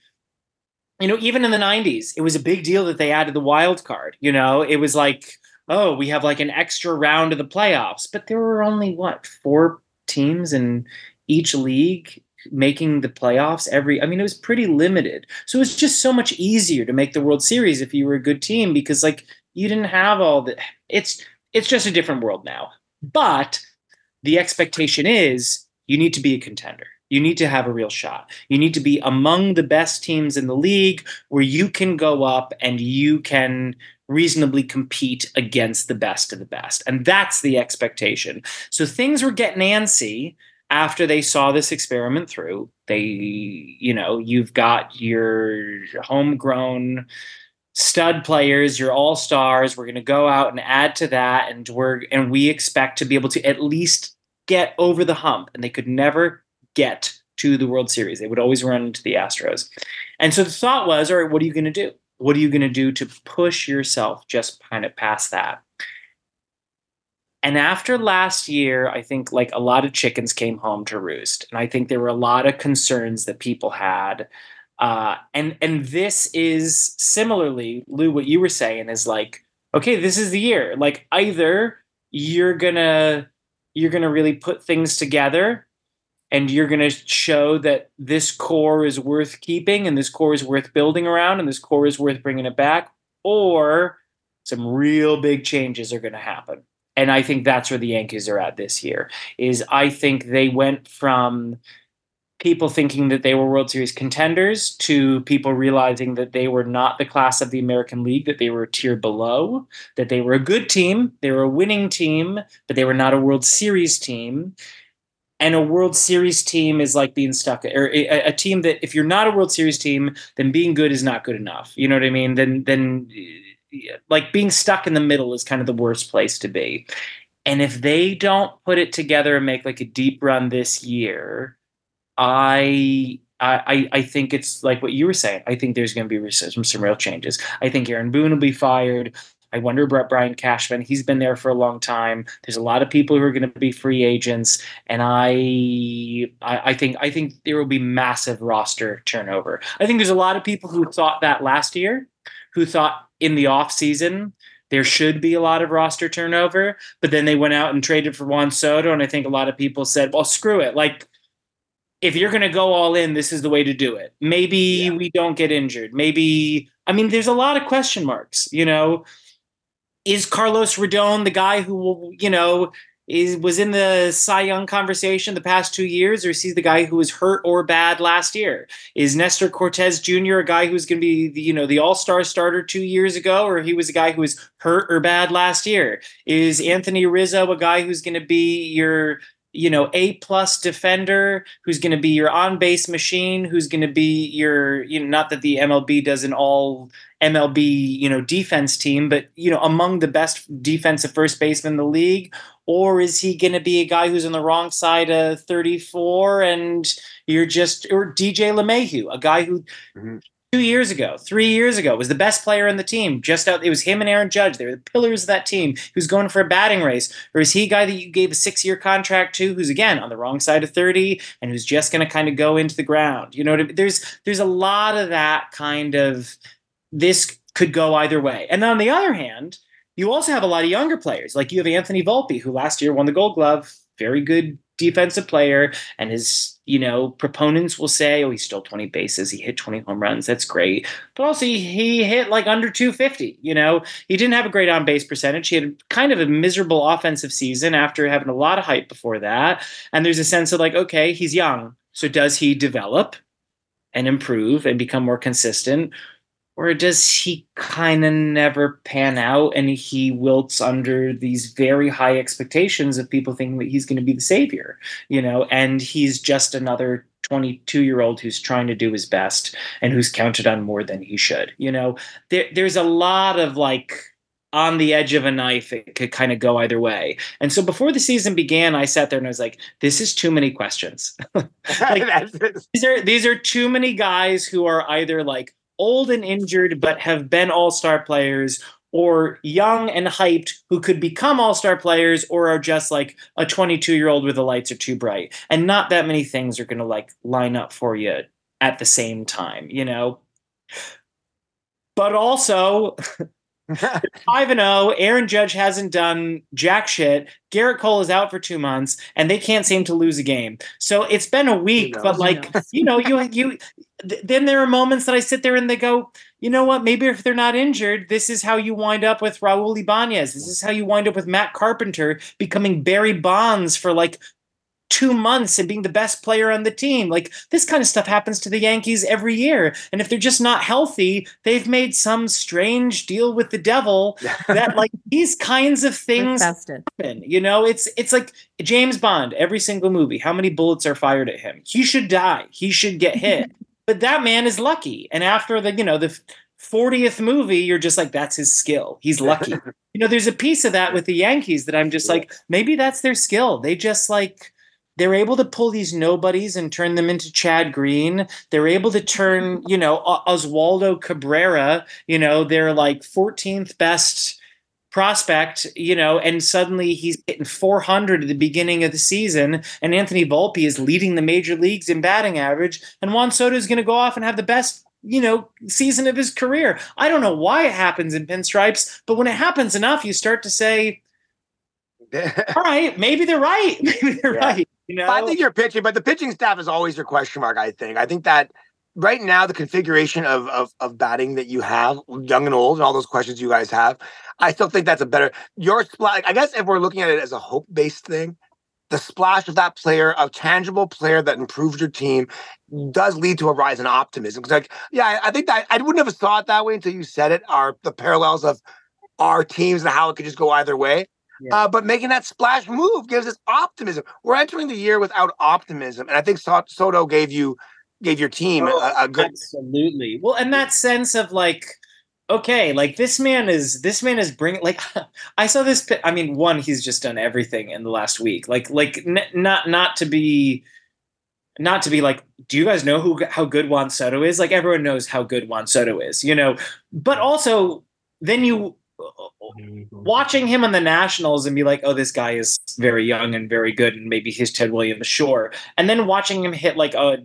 in the 90s, it was a big deal that they added the wild card. It was like, oh, we have like an extra round of the playoffs, but there were only 4 teams in each league making the playoffs it was pretty limited. So it was just so much easier to make the World Series if you were a good team, because you didn't have all the, it's just a different world now. But the expectation is you need to be a contender. You need to have a real shot. You need to be among the best teams in the league where you can go up and you can reasonably compete against the best of the best. And that's the expectation. So things were getting antsy after they saw this experiment through. You've got your homegrown stud players, your all-stars. We're going to go out and add to that. And we expect to be able to at least get over the hump. And they could never get to the World Series. They would always run into the Astros. And so the thought was, all right, what are you going to do? What are you going to do to push yourself just kind of past that? And after last year, I think like a lot of chickens came home to roost. And I think there were a lot of concerns that people had. And this is similarly, Lou, what you were saying is like, okay, this is the year. Like either you're gonna really put things together and you're going to show that this core is worth keeping and this core is worth building around and this core is worth bringing it back, or some real big changes are going to happen. And I think that's where the Yankees are at this year. I think they went from people thinking that they were World Series contenders to people realizing that they were not the class of the American League, that they were a tier below, that they were a good team, they were a winning team, but they were not a World Series team. And a World Series team is like being stuck, or a team that if you're not a World Series team, then being good is not good enough. You know what I mean? Then like being stuck in the middle is kind of the worst place to be. And if they don't put it together and make like a deep run this year, I think it's like what you were saying. I think there's going to be some real changes. I think Aaron Boone will be fired. I wonder about Brian Cashman. He's been there for a long time. There's a lot of people who are going to be free agents, and I think there will be massive roster turnover. I think there's a lot of people who thought that last year, who thought in the off season there should be a lot of roster turnover, but then they went out and traded for Juan Soto, and I think a lot of people said, "Well, screw it. Like, if you're going to go all in, this is the way to do it. Maybe we don't get injured. Maybe." I mean, there's a lot of question marks, you know. Is Carlos Rodon the guy who, you know, was in the Cy Young conversation the past 2 years, or is he the guy who was hurt or bad last year? Is Nestor Cortez Jr. a guy who's going to be the all-star starter 2 years ago, or he was a guy who was hurt or bad last year? Is Anthony Rizzo a guy who's going to be your A+ defender, who's going to be your on-base machine, who's going to be your, not that the MLB does an all MLB, defense team, but, among the best defensive first basemen in the league? Or is he going to be a guy who's on the wrong side of 34 and or DJ LeMahieu, a guy who 2 years ago, 3 years ago, was the best player on the team. It was him and Aaron Judge. They were the pillars of that team. Who's going for a batting race? Or is he a guy that you gave a 6-year contract to, who's, again, on the wrong side of 30 and who's just going to kind of go into the ground? You know what I mean? There's a lot of that kind of, this could go either way. And then on the other hand, you also have a lot of younger players. Like you have Anthony Volpe, who last year won the Gold Glove, very good defensive player, and his proponents will say, oh, he stole 20 bases, he hit 20 home runs, that's great, but also he hit like under 250. He didn't have a great on-base percentage. He had kind of a miserable offensive season after having a lot of hype before that, and there's a sense of like, okay, he's young, so does he develop and improve and become more consistent? Or does he kind of never pan out and he wilts under these very high expectations of people thinking that he's going to be the savior, and he's just another 22-year-old who's trying to do his best and who's counted on more than he should. There's a lot of like on the edge of a knife. It could kind of go either way. And so before the season began, I sat there and I was like, this is too many questions. These are too many guys who are either like old and injured but have been all-star players, or young and hyped who could become all-star players, or are just like a 22-year-old where the lights are too bright. And not that many things are going to like line up for you at the same time, But also 5-0, Aaron Judge hasn't done jack shit. Garrett Cole is out for 2 months, and they can't seem to lose a game. So it's been a week, but like, then there are moments that I sit there and they go, you know what? Maybe if they're not injured, this is how you wind up with Raul Ibanez. This is how you wind up with Matt Carpenter becoming Barry Bonds for like 2 months and being the best player on the team. Like, this kind of stuff happens to the Yankees every year. And if they're just not healthy, they've made some strange deal with the devil that like these kinds of things happen. It's like James Bond, every single movie. How many bullets are fired at him? He should die. He should get hit. But that man is lucky. And after the 40th movie, you're just like, that's his skill. He's lucky. There's a piece of that with the Yankees that I'm just like, maybe that's their skill. They just like, they're able to pull these nobodies and turn them into Chad Green. They're able to turn, Oswaldo Cabrera, they're like 14th best prospect, and suddenly he's hitting 400 at the beginning of the season, and Anthony Volpe is leading the major leagues in batting average, and Juan Soto is going to go off and have the best, season of his career. I don't know why it happens in Pinstripes, but when it happens enough, you start to say, all right, maybe they're right. Maybe they're right. I think you're pitching, but the pitching staff is always your question mark, I think. I think that right now, the configuration of batting that you have, young and old, and all those questions you guys have, I still think that's a better. I guess if we're looking at it as a hope-based thing, the splash of that player, a tangible player that improves your team, does lead to a rise in optimism. Because, I think that I wouldn't have thought it that way until you said it. The parallels of our teams and how it could just go either way. Yeah. But making that splash move gives us optimism. We're entering the year without optimism, and I think Soto gave your team a good. Absolutely. Well, and that sense of like, okay, like this man is bringing, like, I saw this. I mean, one, he's just done everything in the last week. Not to be like, do you guys know how good Juan Soto is? Like, everyone knows how good Juan Soto is, But also, then you watching him on the Nationals and be like, oh, this guy is very young and very good, and maybe he's Ted Williams, sure. And then watching him hit like a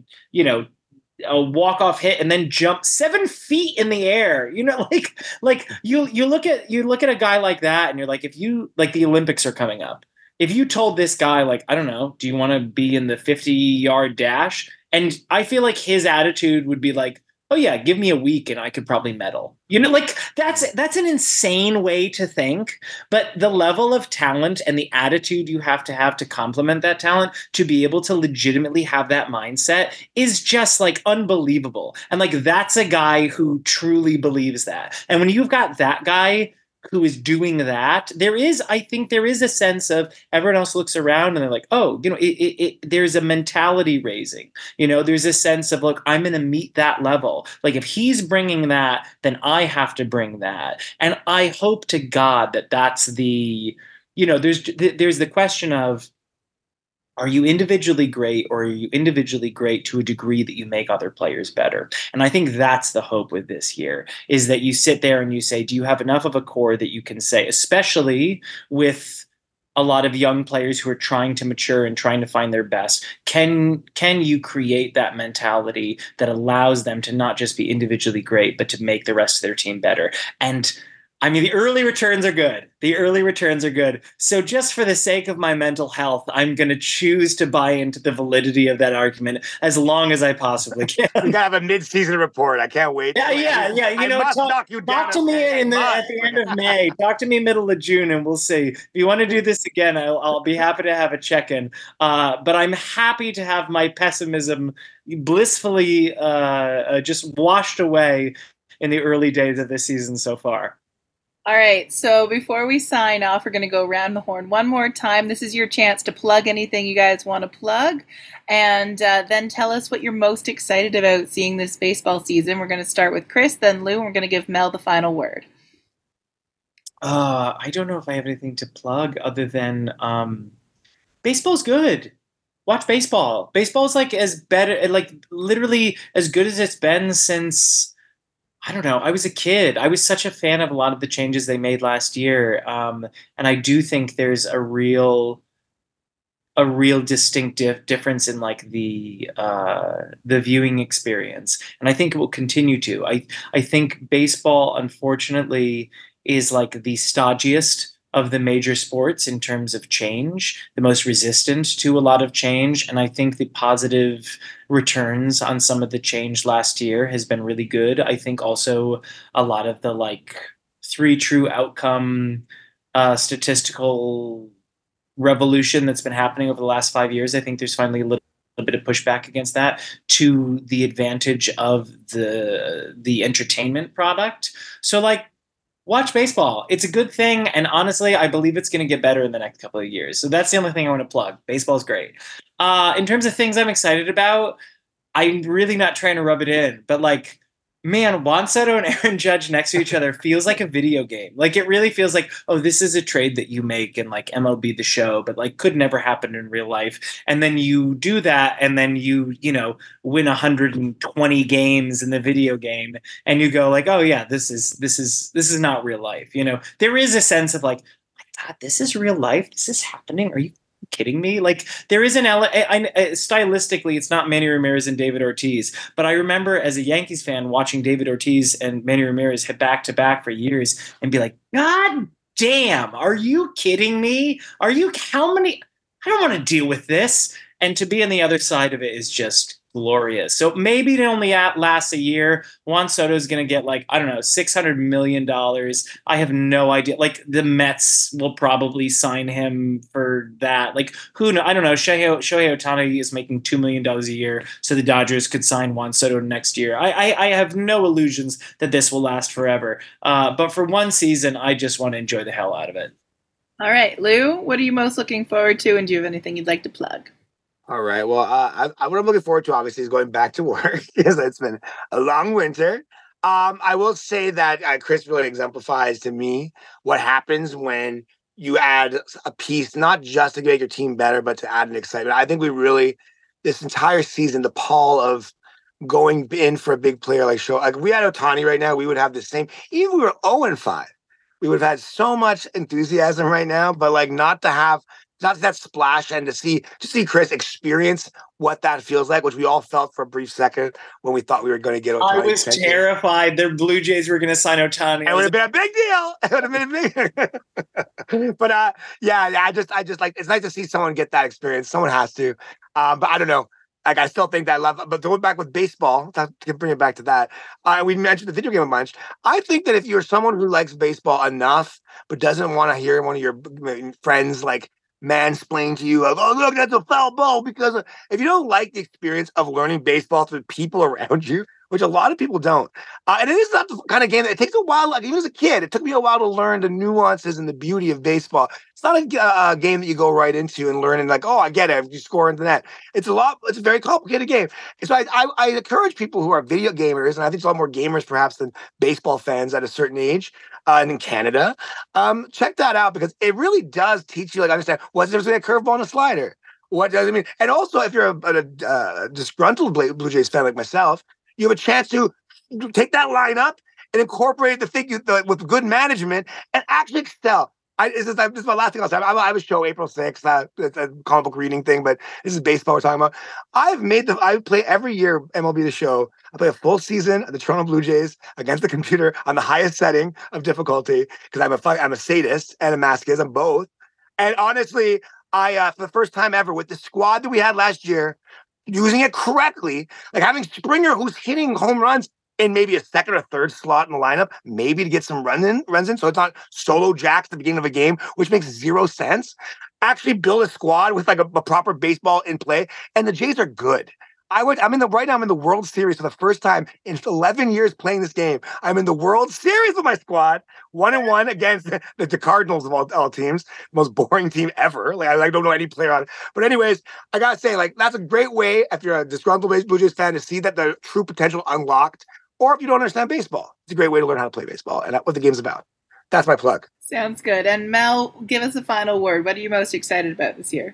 walk-off hit and then jump 7 feet in the air, like you look at a guy like that and you're like, if you like, the Olympics are coming up. If you told this guy, like, I don't know, do you want to be in the 50-yard dash? And I feel like his attitude would be like, oh yeah, give me a week and I could probably medal. Like that's an insane way to think, but the level of talent and the attitude you have to complement that talent to be able to legitimately have that mindset is just like unbelievable. And like, that's a guy who truly believes that. And when you've got that guy who is doing that, I think there is a sense of everyone else looks around and they're like, oh, there's a mentality raising, there's a sense of, look, I'm going to meet that level. Like, if he's bringing that, then I have to bring that. And I hope to God that that's the, there's the question of, are you individually great, or are you individually great to a degree that you make other players better? And I think that's the hope with this year, is that you sit there and you say, do you have enough of a core that you can say, especially with a lot of young players who are trying to mature and trying to find their best, can you create that mentality that allows them to not just be individually great, but to make the rest of their team better? And I mean, the early returns are good. So just for the sake of my mental health, I'm going to choose to buy into the validity of that argument as long as I possibly can. You got to have a mid-season report. I can't wait. Yeah. Talk to me at the end of May. Talk to me middle of June, and we'll see. If you want to do this again, I'll be happy to have a check-in. But I'm happy to have my pessimism blissfully just washed away in the early days of this season so far. All right, so before we sign off, we're going to go around the horn one more time. This is your chance to plug anything you guys want to plug, and then tell us what you're most excited about seeing this baseball season. We're going to start with Chris, then Lou, and we're going to give Mel the final word. I don't know if I have anything to plug other than baseball's good. Watch baseball. Baseball's like literally as good as it's been since, I don't know, I was a kid. I was such a fan of a lot of the changes they made last year. And I do think there's a real distinct difference in like the viewing experience. And I think it will continue to. I think baseball, unfortunately, is like the stodgiest of the major sports in terms of change, the most resistant to a lot of change. And I think the positive returns on some of the change last year has been really good. I think also a lot of the like 3 true outcome statistical revolution that's been happening over the last 5 years, I think there's finally a little bit of pushback against that to the advantage of the entertainment product. So like, watch baseball. It's a good thing. And honestly, I believe it's going to get better in the next couple of years. So that's the only thing I want to plug. Baseball's great. In terms of things I'm excited about, I'm really not trying to rub it in, but like, man, Juan Soto and Aaron Judge next to each other feels like a video game. Like, it really feels like, oh, this is a trade that you make in like MLB The Show, but like could never happen in real life. And then you do that, and then you win 120 games in the video game, and you go like, oh yeah, this is not real life. There is a sense of like, my God, this is real life. This is happening. Are you kidding me? Like, there is stylistically, it's not Manny Ramirez and David Ortiz, but I remember as a Yankees fan watching David Ortiz and Manny Ramirez hit back to back for years and be like, God damn, are you kidding me? I don't want to deal with this. And to be on the other side of it is just glorious. So maybe it only lasts a year. Juan Soto is going to get like, I don't know, $600 million. I have no idea. Like, the Mets will probably sign him for that. Like, who knows? I don't know. Shohei Ohtani is making $2 million a year, so the Dodgers could sign Juan Soto next year. I have no illusions that this will last forever. But for one season, I just want to enjoy the hell out of it. All right, Lou, what are you most looking forward to, and do you have anything you'd like to plug? All right. Well, what I'm looking forward to, obviously, is going back to work because it's been a long winter. I will say that Chris really exemplifies to me what happens when you add a piece, not just to make your team better, but to add an excitement. I think we really, this entire season, the pall of going in for a big player like we had Ohtani right now, we would have the same. Even if we were 0-5, we would have had so much enthusiasm right now, but like not that splash and to see Chris experience what that feels like, which we all felt for a brief second when we thought we were going to get Ohtani. I was terrified the Blue Jays were going to sign Ohtani. It would have been a big deal. It would have been a big. But I just like, it's nice to see someone get that experience. Someone has to. But I don't know. Like, I still think that but to go back with baseball, to bring it back to that, we mentioned the video game a bunch. I think that if you're someone who likes baseball enough, but doesn't want to hear one of your friends like mansplain to you, like, oh, look, that's a foul ball, because if you don't like the experience of learning baseball through people around you, which a lot of people don't, and it is not the kind of game that it takes a while, like even as a kid, it took me a while to learn the nuances and the beauty of baseball. It's not a game that you go right into and learn and like, oh, I get it, you score into that. It's a very complicated game. So I encourage people who are video gamers, and I think there's a lot more gamers perhaps than baseball fans at a certain age, and in Canada, check that out, because it really does teach you, like, understand what's the difference between a curveball and a slider. What does it mean? And also, if you're a disgruntled Blue Jays fan like myself, you have a chance to take that lineup and incorporate the thing with good management and actually excel. This is my last thing I'll say. I have a show April 6th. It's a comic book reading thing, but this is baseball we're talking about. I play every year MLB The Show. I play a full season of the Toronto Blue Jays against the computer on the highest setting of difficulty, because I'm a sadist and a masochist. I'm both. And honestly, I for the first time ever with the squad that we had last year, using it correctly, like having Springer, who's hitting home runs in maybe a second or third slot in the lineup, maybe to get some runs in, so it's not solo jacks at the beginning of a game, which makes zero sense. Actually build a squad with like a proper baseball in play, and the Jays are good. I'm in the World Series for the first time in 11 years playing this game. I'm in the World Series with my squad, 1-1 against the Cardinals of all teams, most boring team ever. Like, I don't know any player on it. But anyways, I gotta say, like, that's a great way if you're a disgruntled Blue Jays fan to see that the true potential unlocked. Or if you don't understand baseball, it's a great way to learn how to play baseball and what the game's about. That's my plug. Sounds good. And Mel, give us a final word. What are you most excited about this year?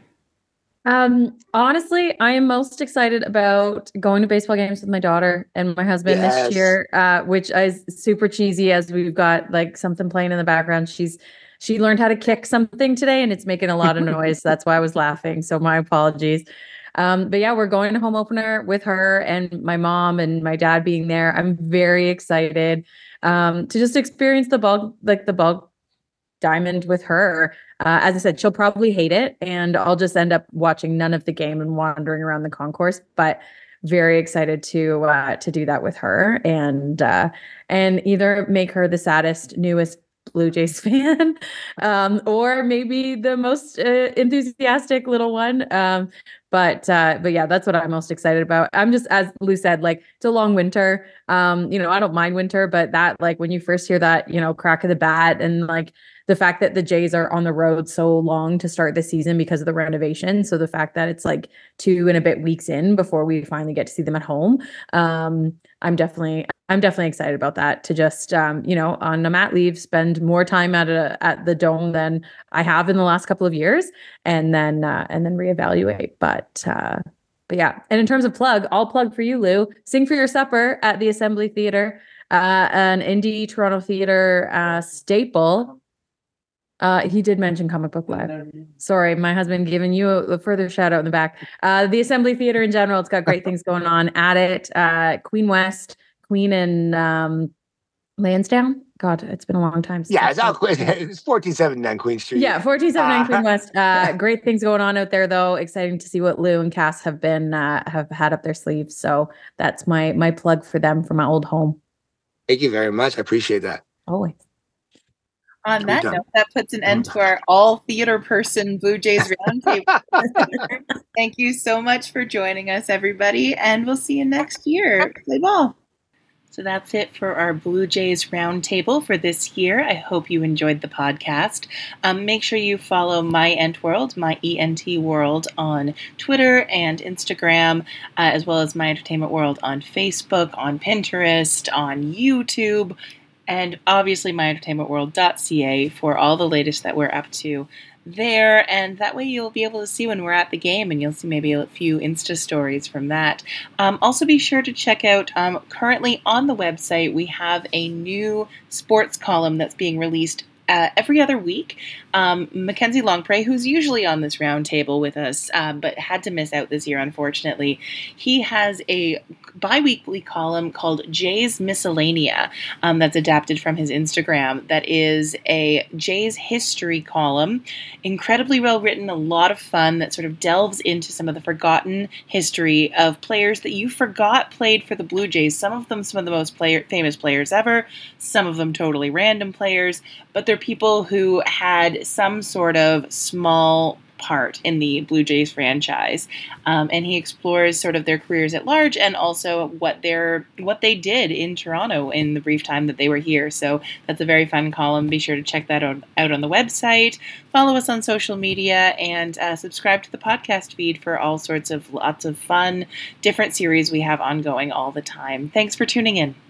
Honestly, I am most excited about going to baseball games with my daughter and my husband this year, which is super cheesy as we've got like something playing in the background. She learned how to kick something today and it's making a lot of noise. That's why I was laughing. So my apologies. But yeah, we're going to home opener with her and my mom and my dad being there. I'm very excited to just experience the ball diamond with her. As I said, she'll probably hate it and I'll just end up watching none of the game and wandering around the concourse, but very excited to do that with her and either make her the saddest, newest Blue Jays fan, or maybe the most enthusiastic little one. But yeah, that's what I'm most excited about. I'm just, as Lou said, like, it's a long winter. I don't mind winter, but that, like, when you first hear that, crack of the bat and like the fact that the Jays are on the road so long to start the season because of the renovation. So the fact that it's like 2 and a bit weeks in before we finally get to see them at home. I'm definitely excited about that, to just, on a mat leave, spend more time at the Dome than I have in the last couple of years, and then reevaluate. But yeah. And in terms of plug, I'll plug for you, Lou. Sing for Your Supper at the Assembly Theatre, an indie Toronto theater staple. He did mention Comic Book Live. Sorry, my husband giving you a further shout out in the back. The Assembly Theatre in general, it's got great things going on at it. Queen West, Queen and Lansdowne. God, it's been a long time. Yeah, it's 1479 Queen Street. Yeah, 1479 Queen West. Great things going on out there, though. Exciting to see what Lou and Cass have had up their sleeves. So that's my plug for them, for my old home. Thank you very much. I appreciate that. Always. On that note, that puts an end to our all theater person Blue Jays roundtable. Thank you so much for joining us, everybody, and we'll see you next year. Play ball. So that's it for our Blue Jays roundtable for this year. I hope you enjoyed the podcast. Make sure you follow My Ent World, my ENT World, on Twitter and Instagram, as well as My Entertainment World on Facebook, on Pinterest, on YouTube, and obviously myentertainmentworld.ca for all the latest that we're up to there. And that way you'll be able to see when we're at the game, and you'll see maybe a few Insta stories from that. Also be sure to check out, currently on the website, we have a new sports column that's being released every other week. Mackenzie Longpre, who's usually on this roundtable with us, but had to miss out this year, unfortunately, he has a bi-weekly column called Jay's Miscellanea that's adapted from his Instagram. That is a Jay's history column, incredibly well written, a lot of fun, that sort of delves into some of the forgotten history of players that you forgot played for the Blue Jays. Some of them, some of the most famous players ever, some of them totally random players, but they're people who had some sort of small part in the Blue Jays franchise, and he explores sort of their careers at large and also what they did in Toronto in the brief time that they were here. So that's a very fun column. Be sure to check that out on the website. Follow us on social media and subscribe to the podcast feed for all sorts of lots of fun, different series we have ongoing all the time. Thanks for tuning in.